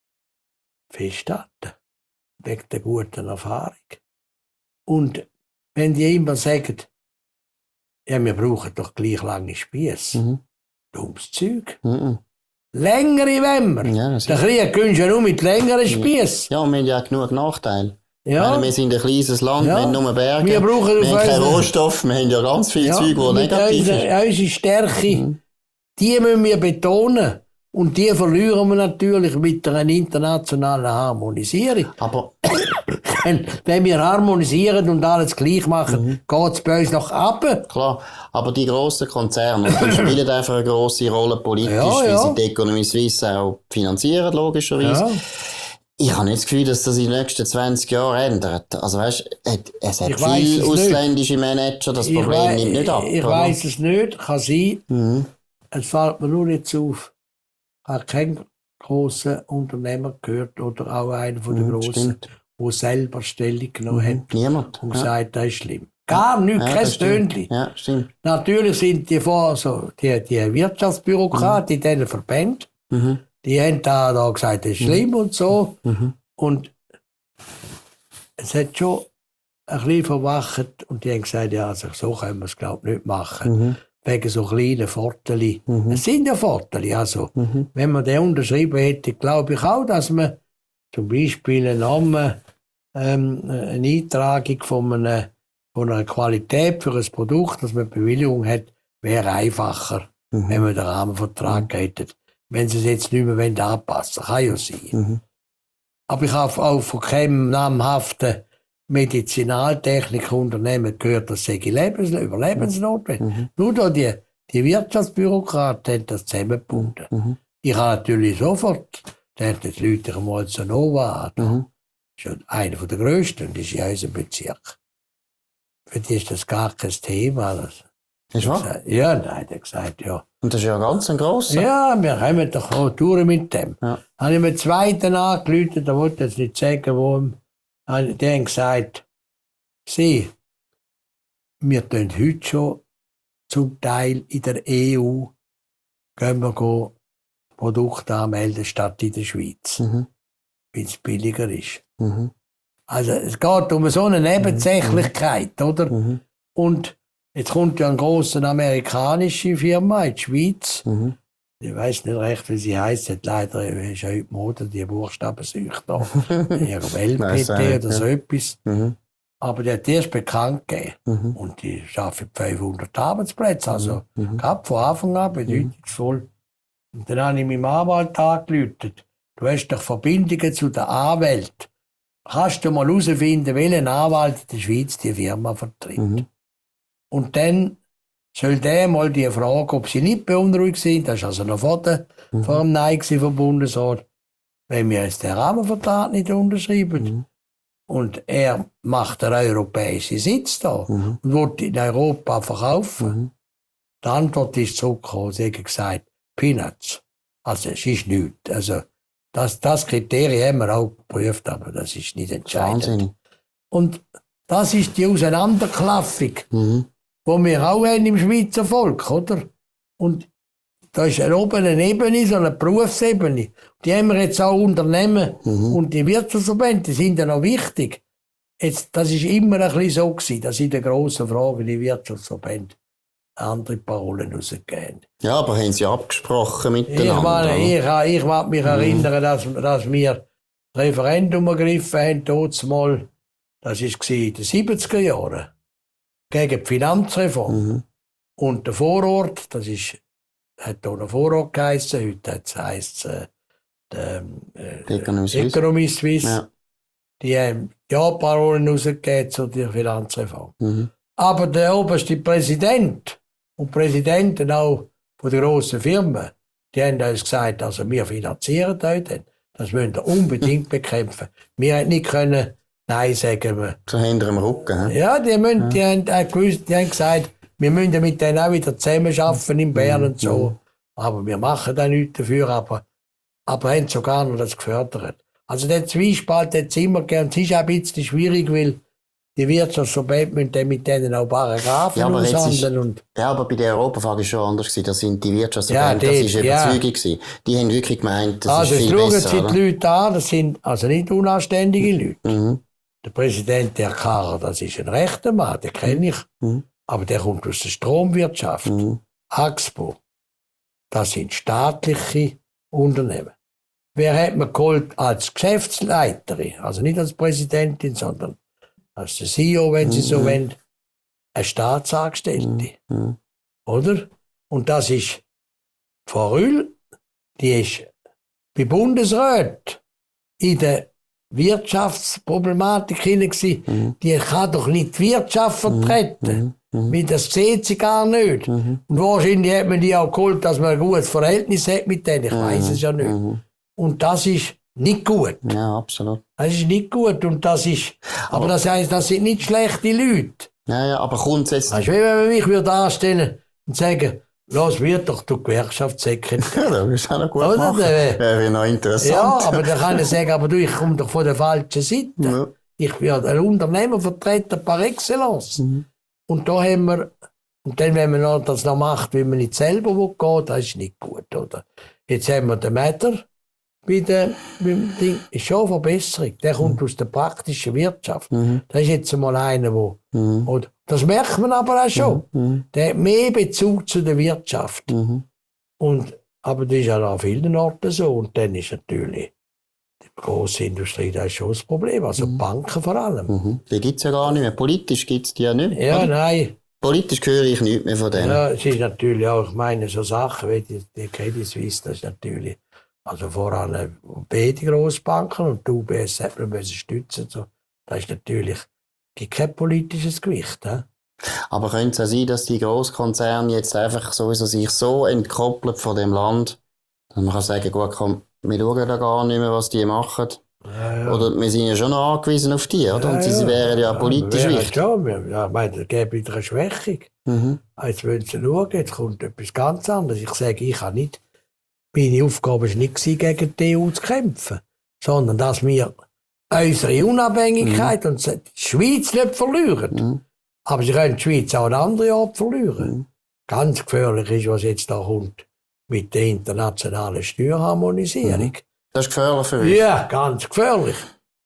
Festhalten. Wegen der guten Erfahrung. Und wenn die immer sagen, ja, wir brauchen doch gleich lange Spieße. Mhm. Dummes Zeug. Mhm. Längere wollen wir. Ja, der Krieg gönnst du ja nur mit längeren Spießen. Ja, und wir haben ja genug Nachteile. Ja. Meine, wir sind ein kleines Land, ja. wir haben nur Berge, wir, brauchen wir haben keinen Rohstoff, wir haben ja ganz viele ja, Zeug, die negativ sind. Unsere Stärke, mhm. die müssen wir betonen. Und die verlieren wir natürlich mit einer internationalen Harmonisierung. Aber wenn wir harmonisieren und alles gleich machen, mhm. geht es bei uns noch ab. Klar, aber die grossen Konzerne die spielen einfach eine grosse Rolle politisch, ja, weil ja. sie die Economie Suisse auch finanzieren, logischerweise. Ja. Ich habe nicht das Gefühl, dass das in den nächsten zwanzig Jahren ändert. Also weißt, es hat viele ausländische nicht. Manager, das ich Problem wei- nimmt nicht ab. Ich weiss es nicht, kann sein. Mhm. Es fällt mir nur jetzt auf. Ich habe keinen grossen Unternehmer gehört oder auch einen von den mhm, grossen, der selber Stellung genommen mhm. hat. Niemand. Und gesagt, ja. das ist schlimm. Gar nichts, ja, kein Stündchen. Ja, stimmt. Natürlich sind die, vor, so, die, die Wirtschaftsbürokraten mhm. in diesen Verbänden, mhm. die haben da, da gesagt, das ist schlimm mhm. und so. Mhm. Und es hat schon ein bisschen verwacht und die haben gesagt, ja, also so können wir es, glaube ich, nicht machen. Mhm. Wegen so kleinen Vorteilen. Mhm. Es sind ja Vorteile. Also, mhm. wenn man den unterschrieben hätte, glaube ich auch, dass man zum Beispiel einen Namen, ähm, eine Eintragung von einer, von einer Qualität für ein Produkt, dass man Bewilligung hat, wäre einfacher, mhm. wenn man den Rahmenvertrag mhm. hätte. Wenn sie es jetzt nicht mehr anpassen wollen. Kann ja sein. Mhm. Aber ich habe auch von keinem namhaften Medizinaltechnikunternehmen gehört, das sei lebens- überlebensnotwendig. Mhm. Nur da die, die Wirtschaftsbürokraten haben das zusammengebunden. Mhm. Ich habe natürlich sofort, da die Leute einmal zu Nova an. Mhm. Das ist ja einer der grössten, das ist in unserem Bezirk. Für die ist das gar kein Thema. Das, ist wahr? Ja, nein, der hat gesagt, ja. Und das ist ja ganz ein grosser. Ja, wir kommen doch auch durch mit dem. Ja. Dann habe ich mir den zweiten angerufen, da wollte ich jetzt nicht sagen, wo. Die haben gesagt, sie, wir tun heute schon zum Teil in der E U gehen wir go Produkte anmelden statt in der Schweiz, mhm. weil es billiger ist. Mhm. Also es geht um so eine Nebensächlichkeit, mhm. oder? Mhm. Und jetzt kommt ja eine grosse amerikanische Firma in die Schweiz. Mhm. Ich weiss nicht recht, wie sie heisst. Hat leider ist ja heute Mode, die Buchstabensuche da. Ihre L P T oder so etwas. Mhm. Aber die hat erst bekannt gegeben. Mhm. Und die schafft fünfhundert Arbeitsplätze. Also, mhm. gab von Anfang an bedeutungsvoll. Und dann habe ich meinem Anwalt angerufen. Du hast doch Verbindungen zu der Anwalt. Kannst du mal herausfinden, welchen Anwalt in der Schweiz die Firma vertritt? Mhm. Und dann soll der mal die Frage, ob sie nicht beunruhigt sind, das war also noch vor, der, mhm. vor dem Nein vom Bundesrat, wenn wir jetzt den Rahmenvertrag nicht unterschreiben. Mhm. Und er macht einen europäischen Sitz da mhm. und will in Europa verkaufen. Mhm. Die Antwort ist zurückgekommen, sie haben gesagt, Peanuts. Also es ist nichts. Also das, das Kriterium haben wir auch geprüft, aber das ist nicht entscheidend. Wahnsinn. Und das ist die Auseinanderklaffung. Mhm. Wo wir auch haben im Schweizer Volk, oder? Und da ist eine oben eine Ebene, so eine Berufsebene. Die haben wir jetzt auch Unternehmen. Mhm. Und die Wirtschaftsverbände, die sind ja noch wichtig. Jetzt, das ist immer ein bisschen so gewesen, dass in der grossen Frage die Wirtschaftsverbände andere Parolen rausgegeben. Ja, aber haben sie abgesprochen miteinander? Ich meine, ich, ich mag mich mhm. erinnern, dass, dass wir Referendum ergriffen haben, dort mal, das war in den siebziger Jahren. Gegen die Finanzreform. Mhm. Und der Vorort, das ist, hat hier der Vorort geheissen, heute heisst es äh, der äh, Economie Suisse. Ja. Die haben Ja-Parolen rausgegeben zu der Finanzreform. Mhm. Aber der oberste Präsident und Präsidenten auch von den grossen Firmen, die haben uns gesagt, also wir finanzieren euch, das müsst ihr unbedingt bekämpfen. Wir haben nicht können Nein sagen wir. So hinter dem Rücken. He? Ja, die, müssen, die, haben, äh, gewusst, die haben gesagt, wir müssen mit denen auch wieder zusammenarbeiten in Bern Mhm. und so. Aber wir machen da nichts dafür, aber, aber haben sogar noch das gefördert. Also der Zwiespalt hat es immer gegeben. Es ist auch ein bisschen schwierig, weil die Wirtschaftsverbände mit denen auch Paragraphen Ja, aber jetzt ist- aushandeln. Und Ja, aber bei der Europafrage war es schon anders gewesen. Das sind die Ja, Wirtschaftsverbände, dort, das war ja. Überzeugung gewesen. Die haben wirklich gemeint, das also ist jetzt viel schauen besser, Sie oder? die Leute an, das sind also nicht unanständige Leute. Mhm. Der Präsident der Karrer, das ist ein rechter Mann, den kenne ich. Mhm. Aber der kommt aus der Stromwirtschaft. Mhm. Axpo. Das sind staatliche Unternehmen. Wer hat man geholt als Geschäftsleiterin? Also nicht als Präsidentin, sondern als der C E O, wenn Sie so Mhm. wollen. Eine Staatsangestellte. Mhm. Oder? Und das ist Frau Rühl, die ist bei Bundesrat in der Wirtschaftsproblematik hinein gewesen. Mhm. Die kann doch nicht die Wirtschaft vertreten. Mhm. Mhm. Weil das sieht sie gar nicht. Mhm. Und wahrscheinlich hat man die auch geholt, dass man ein gutes Verhältnis hat mit denen. Ich weiß es ja nicht. Mhm. Und das ist nicht gut. Ja, absolut. Das ist nicht gut. Und das ist, aber das heisst, das sind nicht schlechte Leute. Ja, ja, aber grundsätzlich. Weißt du, wie wenn man mich würde anstellen und sagen, los, wird doch du Gewerkschaftssekretär. Ja, das ist auch noch gut Oder? machen. Der- Wäre noch interessant. Ja, aber dann kann ich sagen, aber du, ich komme doch von der falschen Seite. Ja. Ich bin ein Unternehmervertreter par excellence. Mhm. Und da haben wir, und dann, wenn man noch das noch macht, wie man nicht selber geht, das ist nicht gut, oder? Jetzt haben wir den Mäder bei dem beim Ding, ist schon eine Verbesserung. Der kommt aus der praktischen Wirtschaft. Mhm. Das ist jetzt mal einer, wo, Mhm. oder, das merkt man aber auch schon. Mhm. Der hat mehr Bezug zu der Wirtschaft. Mhm. Und, aber das ist ja an vielen Orten so. Und dann ist natürlich die grosse Industrie, das ist schon das Problem. Also die Banken vor allem. Mhm. Die gibt es ja gar nicht mehr. Politisch gibt es die ja nicht. Ja, oder? nein. Politisch höre ich nichts mehr von denen. Ja, es ist natürlich auch, ich meine, so Sachen wie die, die Credit Suisse, das ist natürlich, also voran beide Grossbanken und die U B S hat man müssen stützen. So. Das ist natürlich, gibt kein politisches Gewicht. He? Aber könnte es auch sein, dass die Grosskonzerne jetzt einfach sowieso sich so entkoppeln von dem Land, dass man kann sagen, gut, komm, wir schauen da gar nicht mehr, was die machen. Ja, ja. Oder wir sind ja schon noch angewiesen auf die, oder? Und sie sie wären ja politisch wir wären wichtig. Schon, wir, ja, ich meine, es gäbe wieder eine Schwächung. Mhm. Jetzt wollen sie schauen, jetzt kommt etwas ganz anderes. Ich sage, ich habe nicht, meine Aufgabe war nicht, gegen die E U zu kämpfen, sondern dass wir unsere Unabhängigkeit und die Schweiz nicht verlieren. Mhm. Aber sie können die Schweiz auch an anderen Orten verlieren. Mhm. Ganz gefährlich ist, was jetzt da kommt mit der internationalen Steuerharmonisierung. Das ist gefährlich für uns. Ja, ganz gefährlich.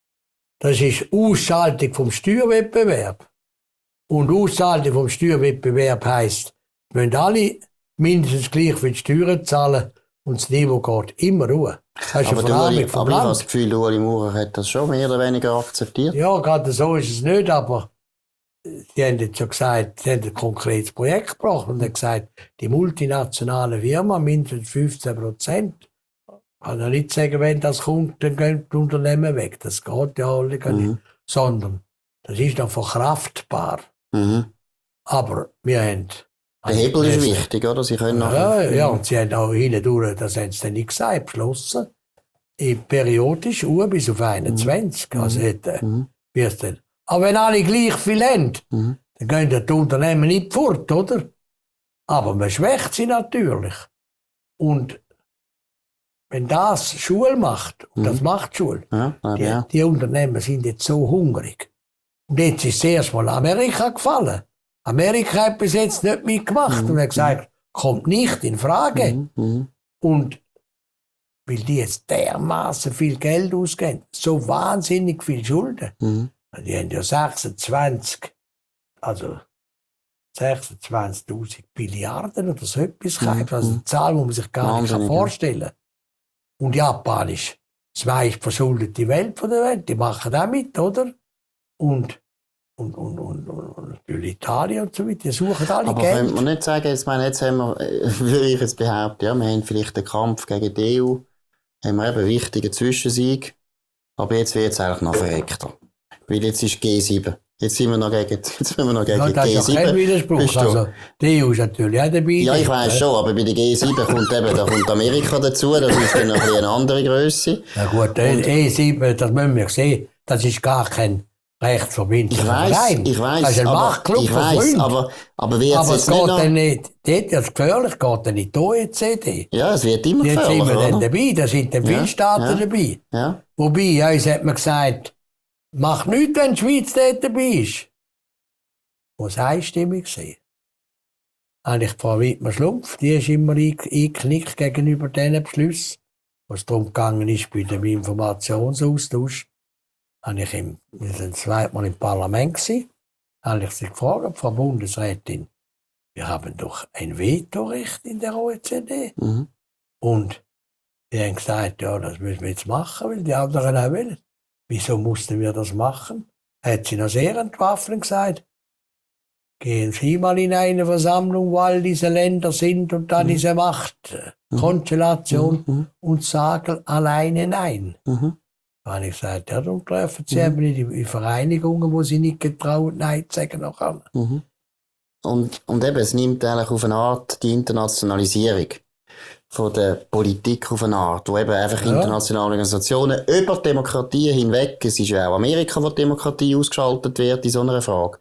Das ist Ausschaltung vom Steuerwettbewerb. Und Ausschaltung vom Steuerwettbewerb heisst, wir müssen alle mindestens gleich viel Steuern zahlen und das Niveau geht immer hoch. Das ist Aber, eine du, Verarmung Uli, vom aber ich habe das Land. Gefühl, Ueli Maurer hat das schon mehr oder weniger akzeptiert. Ja, gerade so ist es nicht, aber die haben jetzt schon gesagt, sie haben ein konkretes Projekt gebracht und haben gesagt, die multinationale Firma mindestens fünfzehn Prozent. Kann ja nicht sagen, wenn das kommt, dann gehen die Unternehmen weg. Das geht ja alle gar nicht. Mhm. Sondern das ist noch verkraftbar. Mhm. Aber wir haben... Der Hebel ist wichtig, oder? Sie können Ja, nachher- ja, und sie haben auch hindurch, das haben sie dann nicht gesagt, beschlossen, in periodisch Uhr bis auf einundzwanzig. Also hätte, Mhm. wie es denn. Aber wenn alle gleich viel haben, Mhm. dann gehen die Unternehmen nicht fort, oder? Aber man schwächt sie natürlich. Und wenn das Schule macht, und das Mhm. macht Schule, Ja, ja, die, ja. die Unternehmen sind jetzt so hungrig. Und jetzt ist zuerst mal Amerika gefallen. Amerika hat bis jetzt nicht mitgemacht Mhm. und hat gesagt, kommt nicht in Frage. Mhm. Mhm. Und weil die jetzt dermaßen viel Geld ausgeben, so wahnsinnig viel Schulden. Mhm. Die haben ja sechsundzwanzig, also sechsundzwanzigtausend Milliarden oder so etwas gehabt. Also eine Zahl, die man sich gar nicht Wahnsinnig, ja. vorstellen kann. Und Japan ist die meist verschuldete Welt von der Welt. Die machen auch mit, oder? Und, und, und, und, und, und natürlich Italien und so weiter. Die suchen alle Aber Geld. könnte man nicht sagen, jetzt, meine, jetzt haben wir, äh, würde ich jetzt behaupten, ja, wir haben vielleicht den Kampf gegen die E U, haben wir eben einen wichtigen Zwischensieg, aber jetzt wird es eigentlich noch verreckter. Weil jetzt ist G sieben. Jetzt sind wir noch gegen, jetzt sind wir noch gegen Ja, das G ist ja kein sieben. Widerspruch. Bist du? Also, die E U ist natürlich auch dabei. Ja, ich weiss schon, aber bei der G sieben kommt eben, da kommt Amerika dazu, das ist dann noch ein bisschen eine andere Grösse. Ja gut, der E sieben, das müssen wir sehen, das ist gar kein rechtsverbindlichen Ich weiss, Verein. ich weiss, das ist ein aber, Machtclub ich von weiss, Freunden. aber, aber wird Aber es es jetzt nicht geht noch... dann nicht, dort ist es gefährlich, geht dann nicht die O E C D. Ja, es wird immer Jetzt sind gefährlicher, wir dann oder? dabei, da sind dann Ja, viele Staaten ja. dabei. Ja. Wobei, uns hat man gesagt, mach nichts, wenn die Schweiz dort dabei ist. Muss einstimmig sein. Eigentlich Frau Wittmer-Schlumpf, die ist immer eingeknickt gegenüber diesen Beschlüssen, was darum gegangen ist bei dem Informationsaustausch. Habe ich im, wir sind das zweite Mal im Parlament gewesen, habe ich sie gefragt, Frau Bundesrätin, wir haben doch ein Vetorecht in der O E C D. Mhm. Und die haben gesagt, ja, das müssen wir jetzt machen, weil die anderen auch wollen. Wieso mussten wir das machen? Hat sie noch sehr entwaffnend gesagt. Gehen Sie mal in eine Versammlung, wo all diese Länder sind und dann Mhm. diese Machtkonstellation Mhm. und sagen alleine Nein. Mhm. Da habe ich gesagt, ja, dann treffen Sie Mhm. eben in die Vereinigungen, wo Sie nicht getraut Nein sagen noch können. Mhm. Und, und eben, es nimmt eigentlich auf eine Art die Internationalisierung von der Politik auf eine Art, wo eben einfach Ja. internationale Organisationen über Demokratie hinweg, es ist ja auch Amerika, wo die Demokratie ausgeschaltet wird in so einer Frage,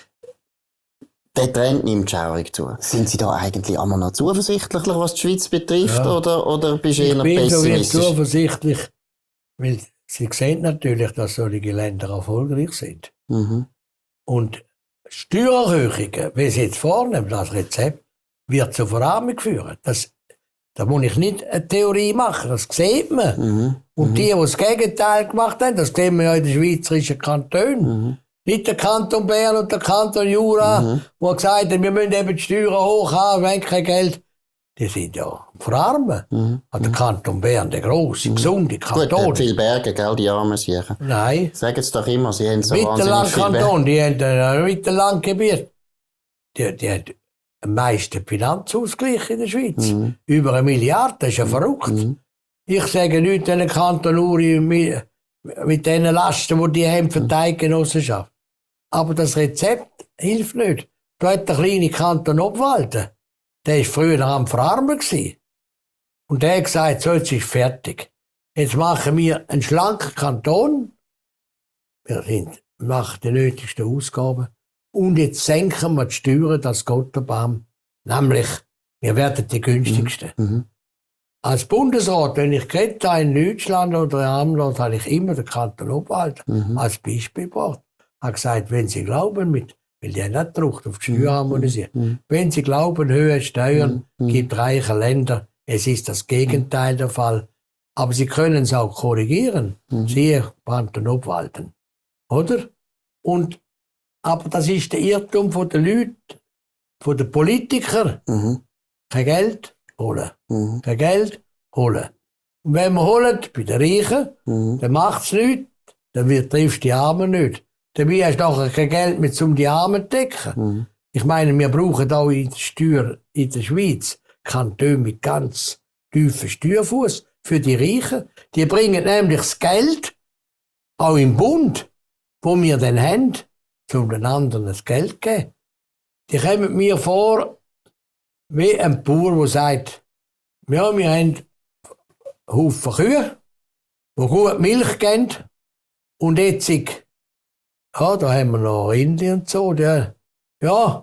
der Trend nimmt schaurig zu. Sind Sie da eigentlich einmal noch zuversichtlich, was die Schweiz betrifft, Ja. oder, oder bist du Ich eher bin so wie pessimistisch? zuversichtlich, weil Sie sehen natürlich, dass solche Länder erfolgreich sind. Mhm. Und Steuererhöhungen, wie Sie jetzt vornehmen, das Rezept, wird zur Verarmung führen. Das, da muss ich nicht eine Theorie machen, das sieht man. Mhm. Und Mhm. die, die das Gegenteil gemacht haben, das sehen wir ja in den schweizerischen Kantonen. Mhm. Nicht der Kanton Bern und der Kanton Jura, Mhm. wo gesagt haben, wir müssen eben die Steuern hoch haben, wir haben kein Geld. Die sind ja verarmen. Mhm. Hat der Kanton Bern, der grosse, gesunde Gut, der Kanton. hat viele Berge, gell, die armen Siechen. Nein. Sagen Sie doch immer, Sie haben so wahnsinnig viele Berge. Mittellandkanton, die haben ein Mittellandgebiet. Die, die haben am meisten Finanzausgleich in der Schweiz. Mhm. Über eine Milliarde, das ist ja verrückt. Mhm. Ich sage nicht den Kanton Uri mit, mit den Lasten, die die haben für die Eidgenossenschaft. Aber das Rezept hilft nicht. Da hat der kleine Kanton Obwalden, der war früher am Verarmen gewesen. Und der hat gesagt, so, jetzt ist fertig. Jetzt machen wir einen schlanken Kanton. Wir sind, machen die nötigsten Ausgaben. Und jetzt senken wir die Steuern, das Gotterbam. Nämlich, wir werden die günstigsten. Mhm. Als Bundesrat, wenn ich geredet habe in Deutschland oder in einem Land, habe ich immer den Kanton Obwalden Mhm. als Beispiel gebracht. Ich habe gesagt, wenn Sie glauben, mit, weil die haben nicht Druck auf die Steuern harmonisieren, Mhm. wenn Sie glauben, höhere Steuern Mhm. gibt reiche Länder, es ist das Gegenteil der Fall. Aber Sie können es auch korrigieren. Mhm. Siehe Kanton Obwalden. Oder? Und, aber das ist der Irrtum von den Leuten, von den Politikern. Mhm. Kein Geld holen. Mhm. Kein Geld holen. Und wenn wir holen, bei den Reichen, Mhm. dann macht es nichts, dann wird, triffst die Armen nicht. Dabei hast du nachher kein Geld mehr, um die Armen zu decken. Mhm. Ich meine, wir brauchen auch in der Steuer in der Schweiz Kantone mit ganz tiefen Steuerfuß für die Reichen. Die bringen nämlich das Geld, auch im Bund, wo wir dann haben, um den anderen das Geld zu geben. Die kommen mir vor wie ein Bauer, der sagt, ja, wir haben Haufen Kühe, die gut Milch geben. Und jetzt, ja, da haben wir noch Indien und so. Der, ja,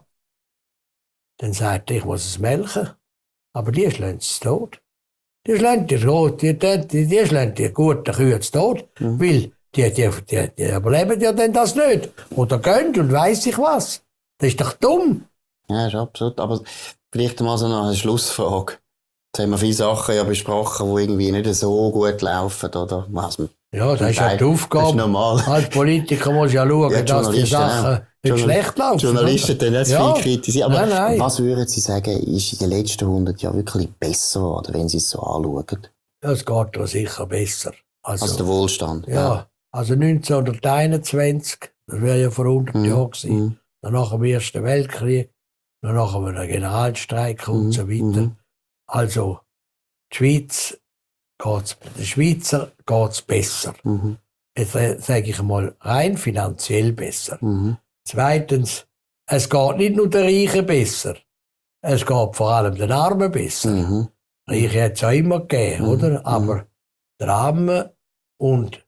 dann sagt er, ich muss es melken. Aber die schlagen es tot. Die schlagen die tot, die, die, die, die schlagen die guten Kühe zu tot. Mhm. Weil die, die, die, die überleben ja dann das nicht. Oder gehen und weiss ich was. Das ist doch dumm. Ja, ist absolut. Aber vielleicht mal so eine Schlussfrage. Jetzt haben wir viele Sachen ja besprochen, die irgendwie nicht so gut laufen, oder? Was man Ja, das ist ja die Das ist Aufgabe. normal. Als Politiker muss ja schauen, Ja, die dass die Journalisten Sachen auch. nicht Journal- schlecht laufen. Journalisten dann nicht Ja. viel kritisieren. Aber Nein, nein. was würden Sie sagen, ist in den letzten hundert Jahren wirklich besser geworden, wenn Sie es so anschauen? Das geht ja sicher besser. Also, Also der Wohlstand. ja, also neunzehnhunderteinundzwanzig, das wäre ja vor hundert Mhm. Jahren gewesen. Mhm. Dann nach dem Ersten Weltkrieg, dann nach einem Generalstreik und Mhm. so weiter. Mhm. Also, die Schweiz geht's, den Schweizer geht es besser. Mhm. Jetzt äh, sage ich mal, rein finanziell besser. Mhm. Zweitens, es geht nicht nur den Reichen besser. Es geht vor allem den Armen besser. Mhm. Reiche hat es auch immer gegeben, Mhm. oder? Mhm. Aber der Arme und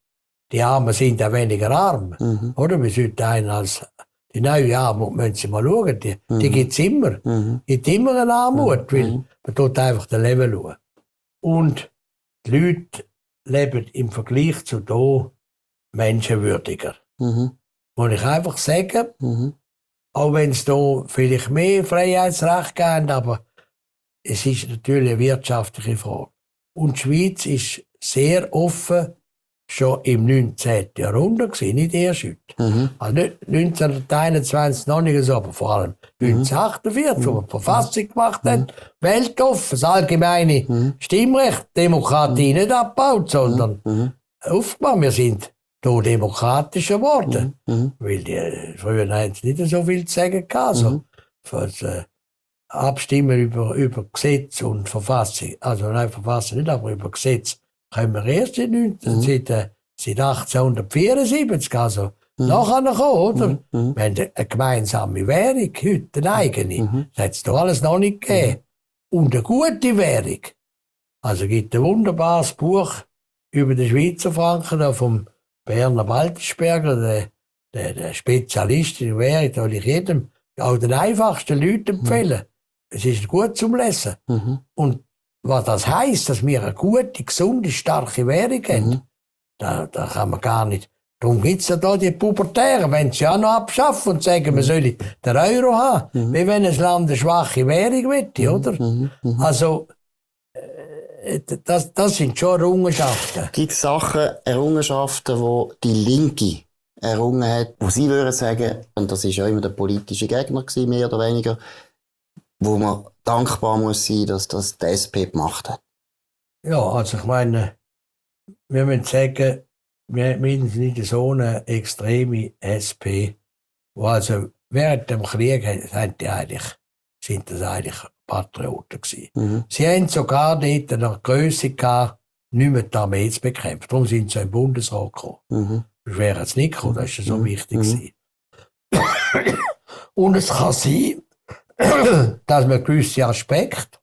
die Armen sind auch weniger arm. Mhm. Oder? Wir sollten einen als die neue Armut, müssen Sie mal schauen, die, Mhm. die gibt es immer. Mhm. Es gibt immer eine Armut, Mhm. weil man tut einfach den Leben schauen. Und die Leute leben im Vergleich zu hier menschenwürdiger. Mhm. Muss ich einfach sagen, Mhm. auch wenn es hier vielleicht mehr Freiheitsrecht gibt, aber es ist natürlich eine wirtschaftliche Frage. Und die Schweiz ist sehr offen schon im neunzehnten Jahrhundert gewesen, nicht erst heute. Mhm. Also nicht neunzehnhunderteinundzwanzig noch nicht so, aber vor allem neunzehnhundertachtundvierzig, wo wir die Verfassung gemacht haben, weltoffen, das allgemeine Mhm. Stimmrecht, Demokratie nicht abgebaut, sondern Mhm. aufgemacht. Wir sind hier demokratischer geworden. Mhm. Weil die, früher haben sie nicht so viel zu sagen gehabt. Also, Mhm. für das, äh, Abstimmen über, über Gesetz und Verfassung, also nein, Verfassung nicht, aber über Gesetz, können wir erst seit, neunzehn, Mhm. seit, äh, seit achtzehnhundertvierundsiebzig, also Mhm. nachher kommen, oder? Mhm. Mhm. Wir haben eine gemeinsame Währung, heute eine eigene. Mhm. Das hat es doch alles noch nicht gegeben. Und eine gute Währung. Also es gibt ein wunderbares Buch über den Schweizer Franken da vom Berner Baltisberger, der, der, der Spezialist in der Währung, da will ich jedem, auch den einfachsten Leuten empfehlen. Es ist gut zum Lesen. Mhm. Und was das heisst, dass wir eine gute, gesunde, starke Währung haben, Mhm. da, da kann man gar nicht. Darum gibt es ja da die Pubertären, wenn sie ja noch abschaffen und sagen, man soll den Euro haben, Mhm. wie wenn ein Land eine schwache Währung will, oder? Mhm. Mhm. Also, äh, das, das sind schon Errungenschaften. Gibt es Sachen, Errungenschaften, die die Linke errungen hat, wo Sie würden sagen, und das ist ja immer der politische Gegner gewesen, mehr oder weniger, wo man dankbar muss sein, dass das die S P gemacht hat? Ja, also ich meine, wir müssen sagen, wir, wir sind nicht so eine extreme S P, wo also während dem Krieg sind, die eigentlich, sind das eigentlich Patrioten gewesen. Mhm. Sie haben sogar dort eine Grösse gehabt, nicht mehr die Armee zu bekämpfen. Darum sind sie im Bundesrat gekommen. Mhm. Das wäre es nicht gekommen, das ist ja so Mhm. wichtig Mhm. gewesen. Und es kann sein, dass man gewisse Aspekte,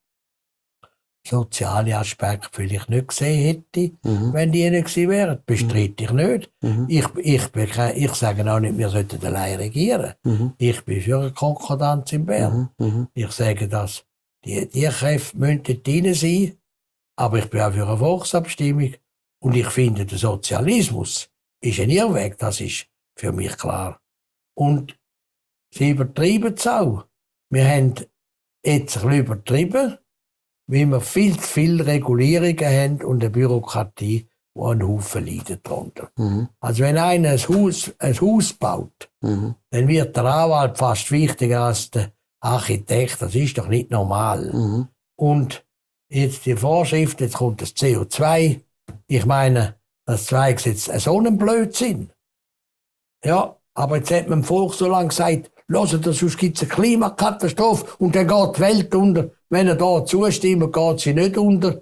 soziale Aspekte vielleicht nicht gesehen hätte, Mhm. wenn die nicht gewesen wären. Bestreite ich nicht. Mhm. Ich, ich, bin kein- ich sage auch nicht, wir sollten allein regieren. Mhm. Ich bin für eine Konkordanz in Bern. Mhm. Mhm. Ich sage, dass die, die Kräfte müssen dort drin sein, aber ich bin auch für eine Volksabstimmung. Und ich finde, der Sozialismus ist ein Irrweg, das ist für mich klar. Und sie übertreiben es auch. Wir haben jetzt ein bisschen übertrieben, weil wir viel zu viele Regulierungen haben und eine Bürokratie, die einen Haufen leidet darunter. Mhm. Also wenn einer ein Haus, ein Haus baut, Mhm. dann wird der Anwalt fast wichtiger als der Architekt. Das ist doch nicht normal. Mhm. Und jetzt die Vorschrift, jetzt kommt das C O zwei. Ich meine, das zwei Gesetz ist so ein Blödsinn. Ja, aber jetzt hat man dem Volk so lange gesagt, hört, sonst gibt es eine Klimakatastrophe und dann geht die Welt unter. Wenn er da zustimmt, geht sie nicht unter.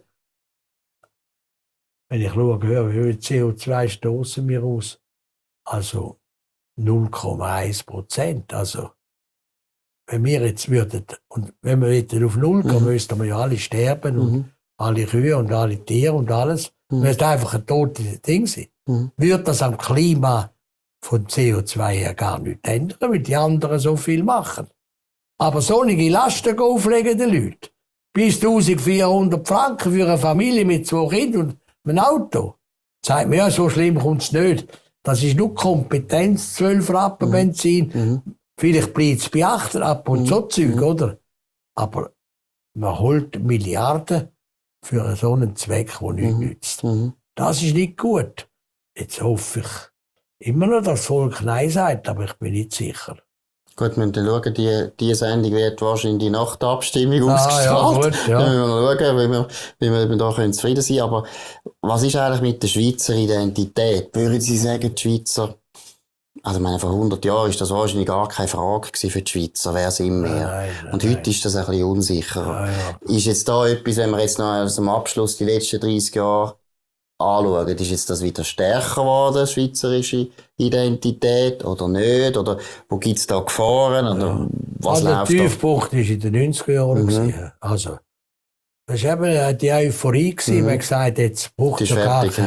Wenn ich schaue, wie viel C O zwei stoßen wir aus? Also null Komma eins Prozent. Also, wenn wir jetzt würden, und wenn wir jetzt auf null kommen, Mhm. müssten wir ja alle sterben und Mhm. alle Kühe und alle Tiere und alles. Mhm. Müsste einfach ein totes Ding sein. Mhm. Würde das am Klima von C O zwei her gar nicht ändern, weil die anderen so viel machen. Aber solche Lasten auflegen den Leuten. Bis eintausendvierhundert Franken für eine Familie mit zwei Kindern und einem Auto. Sagt mir, ja, so schlimm kommt es nicht. Das ist nur Kompetenz, zwölf Rappen Benzin. Mhm. Vielleicht bleibt es bei acht ab und Mhm. so Zeug, Mhm. oder? Aber man holt Milliarden für so einen Zweck, der nichts Mhm. nützt. Mhm. Das ist nicht gut. Jetzt hoffe ich immer noch, dass das Volk Nein sagt, aber ich bin nicht sicher. Gut, wir müssen schauen, die, die Sendung wird wahrscheinlich nach der Abstimmung Ah, ausgestrahlt. ja, gut, ja. Dann müssen wir schauen, wie wir, wie wir eben da können zufrieden sein können. Aber was ist eigentlich mit der Schweizer Identität? Würden Sie sagen, die Schweizer, also ich meine, vor hundert Jahren ist das wahrscheinlich gar keine Frage gewesen für die Schweizer, wer sind wir? Nein, nein, Und heute ist das ein bisschen unsicherer. Ja, ja. Ist jetzt da etwas, wenn wir jetzt noch zum Abschluss die letzten dreißig Jahre anschauen, ist jetzt das wieder stärker geworden, schweizerische Identität, oder nicht? Oder wo gibt es da Gefahren? Oder was Also der läuft da? Tiefpunkt war in den neunziger Jahren. Mhm. gewesen. Also, das war eben die Euphorie, gewesen, Mhm. man gesagt hat, jetzt braucht Das es ist ja gar fertig, keine. ja.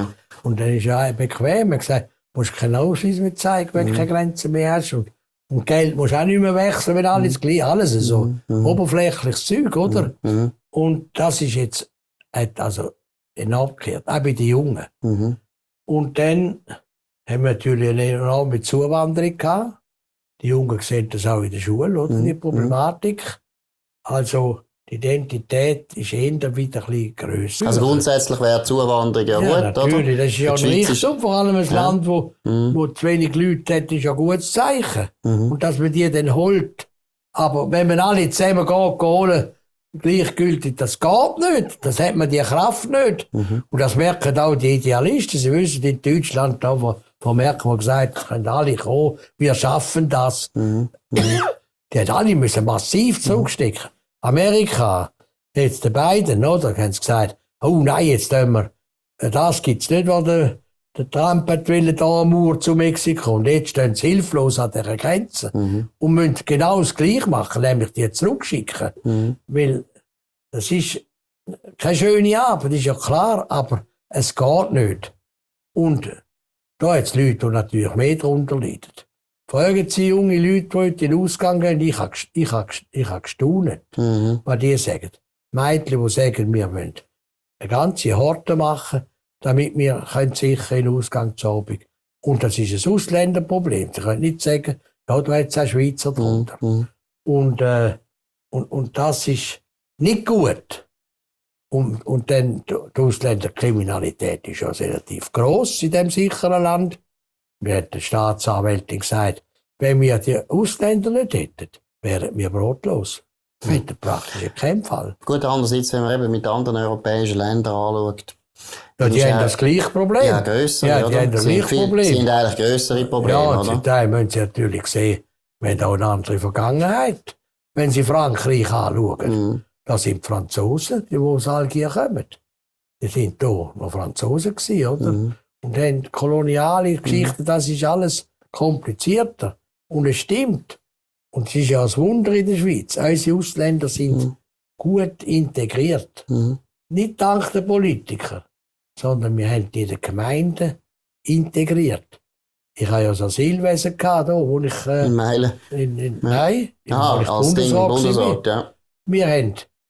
Und dann ist ja bequem. Er hat gesagt, du musst keinen Ausweis mehr zeigen, wenn du Mhm. keine Grenzen mehr hast. Und, und Geld musst du auch nicht mehr wechseln, wenn alles gleich, alles so Mhm. oberflächliches Zeug, oder? Mhm. Und das ist jetzt, hat also enorm gekehrt, auch bei den Jungen. Mhm. Und dann haben wir natürlich eine enorme Zuwanderung gehabt. Die Jungen sehen das auch in der Schule, oder? Mhm. Die Problematik. Also, die Identität ist eher wieder ein bisschen grösser. Also grundsätzlich wäre Zuwanderung ja, ja, gut, natürlich, oder? das ist ja Die ein Schweiz richtig, und vor allem ein Ja. Land, wo, Mhm. wo zu wenig Leute hat, ist ja ein gutes Zeichen. Mhm. Und dass man die dann holt. Aber wenn man alle zusammen geht, holen, gleichgültig, das geht nicht. Das hat man die Kraft nicht. Mhm. Und das merken auch die Idealisten. Sie wissen, in Deutschland, da, wo, wo Merkel hat gesagt, es können alle kommen, wir schaffen das. Mhm. Die hat alle müssen massiv zurückstecken. Amerika, jetzt die beiden, oder, haben sie gesagt, oh nein, jetzt tun wir, das gibt's nicht, was der, der Trump hat wollen, da am Mauer zu Mexiko. Und jetzt stehen sie hilflos an dieser Grenze. Mhm. Und müssen genau das Gleiche machen, nämlich die zurückschicken. Mhm. Weil das ist keine schöne Arbeit, ist ja klar, aber es geht nicht. Und da hat es Leute, die natürlich mehr darunter leiden. Fragen Sie junge Leute, die heute in den Ausgang gehen, ich habe ich hab, ich hab gestaunt, Mhm. was die sagen. Mädchen, die sagen, wir wollen eine ganze Horte machen, damit wir können sicher in den Ausgang zu Abend. Und das ist ein Ausländerproblem. Sie können nicht sagen, ja, da hat es auch Schweizer drunter. Mhm. Und, äh, und, und das ist nicht gut. Und, und dann, die Ausländerkriminalität ist ja relativ gross in diesem sicheren Land. Mir hat die Staatsanwältin gesagt, wenn wir die Ausländer nicht hätten, wären wir brotlos. Wir hätten praktisch keinen Fall. Gut, andererseits, wenn man eben mit anderen europäischen Ländern anschaut, Ja, die ist haben ja- das gleiche Problem. ja, grössere, Ja, die oder? haben das sind, gleiche viel, Problem. sind eigentlich grössere Probleme, Ja, und oder? zum Teil müssen Sie natürlich sehen, wir haben auch eine andere Vergangenheit. Wenn Sie Frankreich anschauen, Mhm. das sind die Franzosen, die aus Algier kommen. Die sind hier noch Franzosen gewesen, oder? Mhm. Und haben koloniale Geschichten, das ist alles komplizierter. Und es stimmt. Und es ist ja ein Wunder in der Schweiz. Unsere Ausländer sind Mhm. gut integriert. Mhm. Nicht dank der Politiker, sondern wir haben die in den Gemeinden integriert. Ich hatte ja das Asylwesen, gehabt, da, wo ich äh, In Meilen. in, in, Ja. nein, Ah, wo ich als Ding im Bundesrat war. Bundesrat, ja. Wir haben,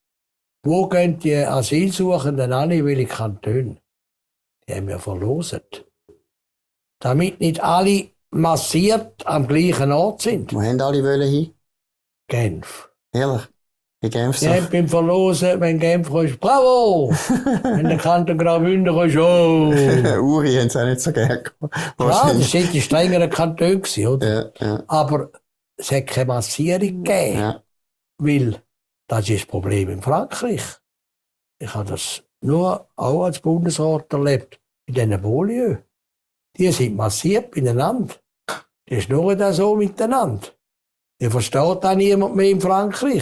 wo gehen die Asylsuchenden an, in welche Kantone? Die haben wir verloset. Damit nicht alle massiert am gleichen Ort sind. Wo haben alle wollen hin? Genf. Ehrlich? In Genf Die so? haben beim Verlosen, wenn Genf kommt, bravo! Wenn der Kanton Graubünden kommt, oh! Uri haben sie auch nicht so gerne gehabt. Klar, das Wahrscheinlich. sind die strengeren Kantone gewesen, oder? Ja, ja, Aber es hat keine Massierung gegeben, ja. weil das ist das Problem in Frankreich. Ich habe das nur auch als Bundesrat erlebt, in diesen Banlieues. Die sind massiert beieinander. Die schnurren da so miteinander. Die versteht auch niemand mehr in Frankreich.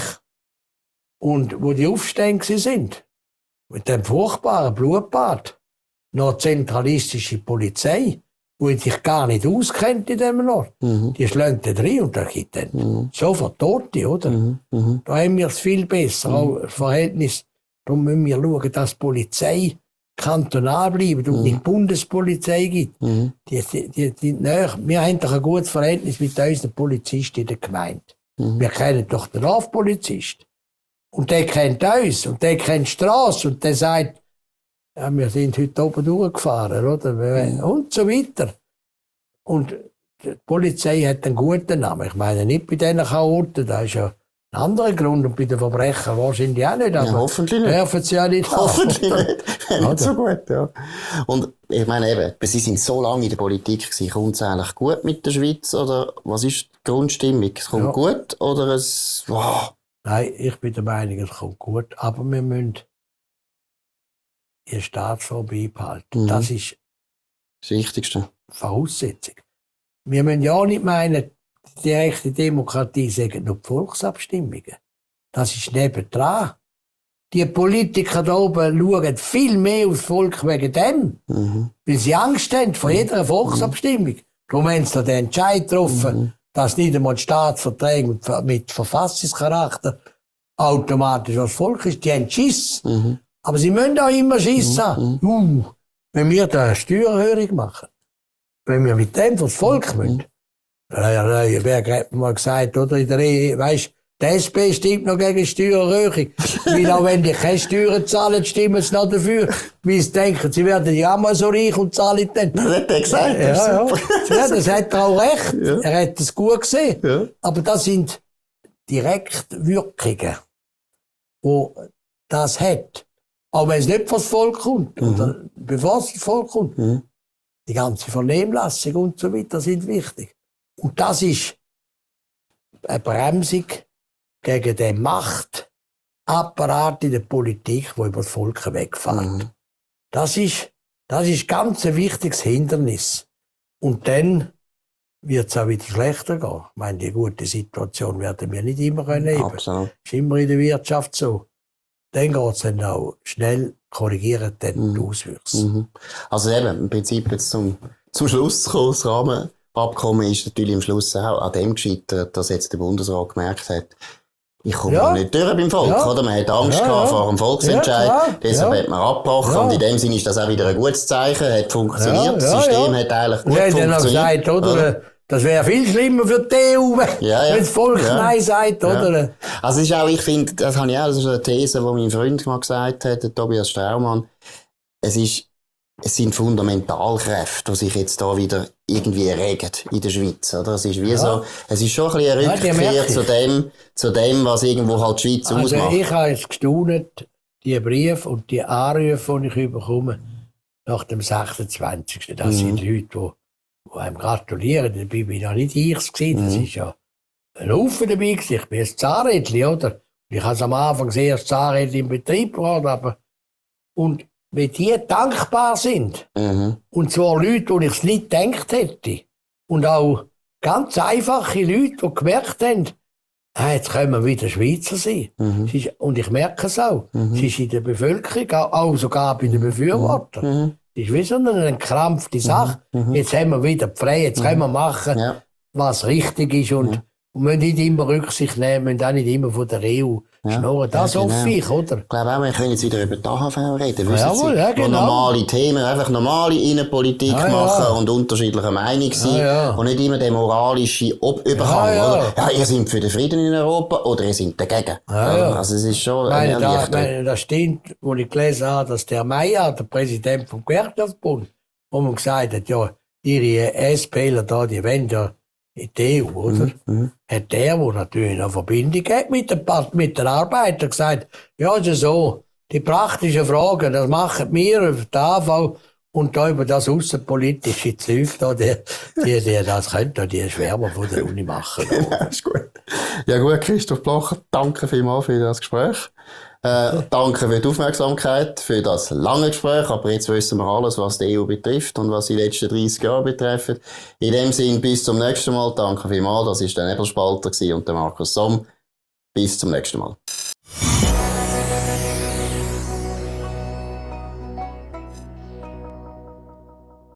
Und wo die Aufstände sind, mit dem furchtbaren Blutbad, noch zentralistische Polizei, die sich gar nicht auskennt in diesem Ort, Mhm. die schlagen da rein und da gibt dann Mhm. sofort Tote, oder? Mhm. Mhm. Da haben wir es viel besser, auch das Verhältnis. Darum müssen wir schauen, dass die Polizei kantonal bleibt und Mhm. nicht Bundespolizei gibt. Mhm. Die, die, die, die, naja, wir haben doch ein gutes Verhältnis mit unseren Polizisten in der Gemeinde. Mhm. Wir kennen doch den Dorfpolizist. Und der kennt uns und der kennt die Strasse und der sagt, ja, wir sind heute oben durchgefahren, oder? Wir- Und so weiter. Und die Polizei hat einen guten Namen. Ich meine nicht bei diesen Chaoten, das ist ja ein anderer Grund und bei den Verbrechern wahrscheinlich auch nicht. Ja, Aber hoffentlich nicht. dürfen sie ja nicht haben. Hoffentlich nicht. Wäre Oder? nicht so gut, ja. Und ich meine eben, sie sind so lange in der Politik gewesen, kommt es eigentlich gut mit der Schweiz oder was ist die Grundstimmung? Es kommt Ja. gut oder es, wow. Nein, ich bin der Meinung, es kommt gut, aber wir müssen die Staatsform beibehalten. Mhm. Das ist Das Wichtigste. Voraussetzung. Wir müssen ja nicht meinen, die direkte Demokratie sagen nur die Volksabstimmungen. Das ist nebendran. Die Politiker da oben schauen viel mehr aufs Volk wegen dem, Mhm. weil sie Angst haben vor jeder Volksabstimmung. Darum haben sie da den Entscheid getroffen, Mhm. dass nicht einmal die Staatsverträge mit, mit Verfassungscharakter automatisch als Volk ist. Die haben Schiss. Mhm. Aber sie müssen auch immer Schiss haben. Uh, wenn wir da eine Steuererhöhung machen, wenn wir mit dem fürs Volk müssen, ja, ja, wer hat mal gesagt, oder in der Ehe, weisst, die S P stimmt noch gegen Steuererhöhung. Weil auch wenn die keine Steuern zahlen, stimmen sie noch dafür. Weil sie denken, sie werden ja auch mal so reich und zahlen dann. Das hat er gesagt. Ja, ja. Ja, das hat er auch recht. Ja. Er hat es gut gesehen. Ja. Aber das sind Direktwirkungen, die das hat. Auch wenn es nicht vors Volk kommt, Mhm. oder bevor es vors Volk kommt. Mhm. Die ganze Vernehmlassung und so weiter sind wichtig. Und das ist eine Bremsung gegen den Machtapparat in der Politik, der über das Volk wegfährt. Mhm. Das ist, das ist ganz ein wichtiges Hindernis. Und dann wird es auch wieder schlechter gehen. Ich meine, die gute Situation werden wir nicht immer können. Absolut. Das ist immer in der Wirtschaft so. Dann geht es dann auch schnell korrigieren, dann Mhm. die Auswüchse. Mhm. Also eben, im Prinzip jetzt zum, zum Schluss zu kommen, das Rahmenabkommen ist natürlich am Schluss auch an dem gescheitert, dass jetzt der Bundesrat gemerkt hat, ich komme Ja. nicht durch beim Volk, Ja. oder? Man hat Angst Ja, gehabt ja. vor dem Volksentscheid, Ja, klar. deshalb Ja. hat man abgebrochen Ja. und in dem Sinne ist das auch wieder ein gutes Zeichen, hat funktioniert, Ja, das ja, System ja. hat eigentlich Und gut er hat dann noch funktioniert. gesagt, oder, das wäre viel schlimmer für die E U, wenn Ja, ja. wenn das Volk Ja. Nein sagt, Ja. oder? Also es ist auch, ich finde, das habe ich auch, das ist eine These, die mein Freund mal gesagt hat, der Tobias Straumann. Es ist, es sind Fundamentalkräfte, die sich jetzt da wieder irgendwie regen in der Schweiz, oder? Es ist wie Ja. so, es ist schon ein bisschen eine Ja, die Rückkehr merke ich. zu dem, zu dem, was irgendwo halt die Schweiz Also ausmacht. ich habe jetzt gestaunt, die Briefe und die Anrufe, die ich bekomme, nach dem sechsundzwanzigsten Das Mhm. sind Leute, die, die einem gratulieren. Dabei bin ich noch nicht ich gewesen. Das Mhm. ist ja ein Haufen dabei gewesen. Ich bin ein Zahnrädchen, oder? Ich habe es am Anfang gesehen, das Zahnrädchen im Betrieb geworden, aber und wenn die dankbar sind, Mhm. und zwar Leute, die ich es nicht gedacht hätte, und auch ganz einfache Leute, die gemerkt haben, ah, jetzt können wir wieder Schweizer sein. Mhm. Es ist, und ich merke es auch. Mhm. Es ist in der Bevölkerung, auch, auch sogar bei den Befürwortern. Mhm. Es ist wie so eine entkrampfte Sache. Mhm. Jetzt haben wir wieder die Freiheit, jetzt können wir machen, Ja. was richtig ist. Und, Ja. und müssen nicht immer Rücksicht nehmen, müssen auch nicht immer von der E U Ja. schnurren. Das Ja, genau. hoffe ich, oder? Ich glaube auch, wir können jetzt wieder über die A H V reden. Wissen Jawohl, Sie, ja, wo genau. normale Themen, einfach normale Innenpolitik Ja, ja. machen und unterschiedlicher Meinung sein. Ja, ja. Und nicht immer der moralische Ob Überhang, Ja, ja. oder? Ja, ihr seid für den Frieden in Europa oder ihr seid dagegen. Ja, ja. Also es ist schon Meine, eine da, Erleichterung. meine, da stimmt, wo ich gelesen habe, dass der Meier, der Präsident vom Gewerkschaftsbund, wo man gesagt hat, ja, ihre SPler da, die wollen ja in die E U, oder? Mhm. Hat der, der natürlich eine Verbindung hat mit den, Pa- mit den Arbeitern, gesagt, ja, ist ja so, die praktischen Fragen, das machen wir über die A V und da über das außenpolitische Zeug da, die, die, die das können, da, die Schwärmer von der Uni machen. Ja, ist gut. Ja gut, Christoph Blocher, danke vielmals für das Gespräch. Äh, danke für die Aufmerksamkeit, für das lange Gespräch, aber jetzt wissen wir alles, was die E U betrifft und was die letzten dreissig Jahre betreffen. In dem Sinn, bis zum nächsten Mal. Danke vielmals, das war der Nebelspalter und der Markus Somm. Bis zum nächsten Mal.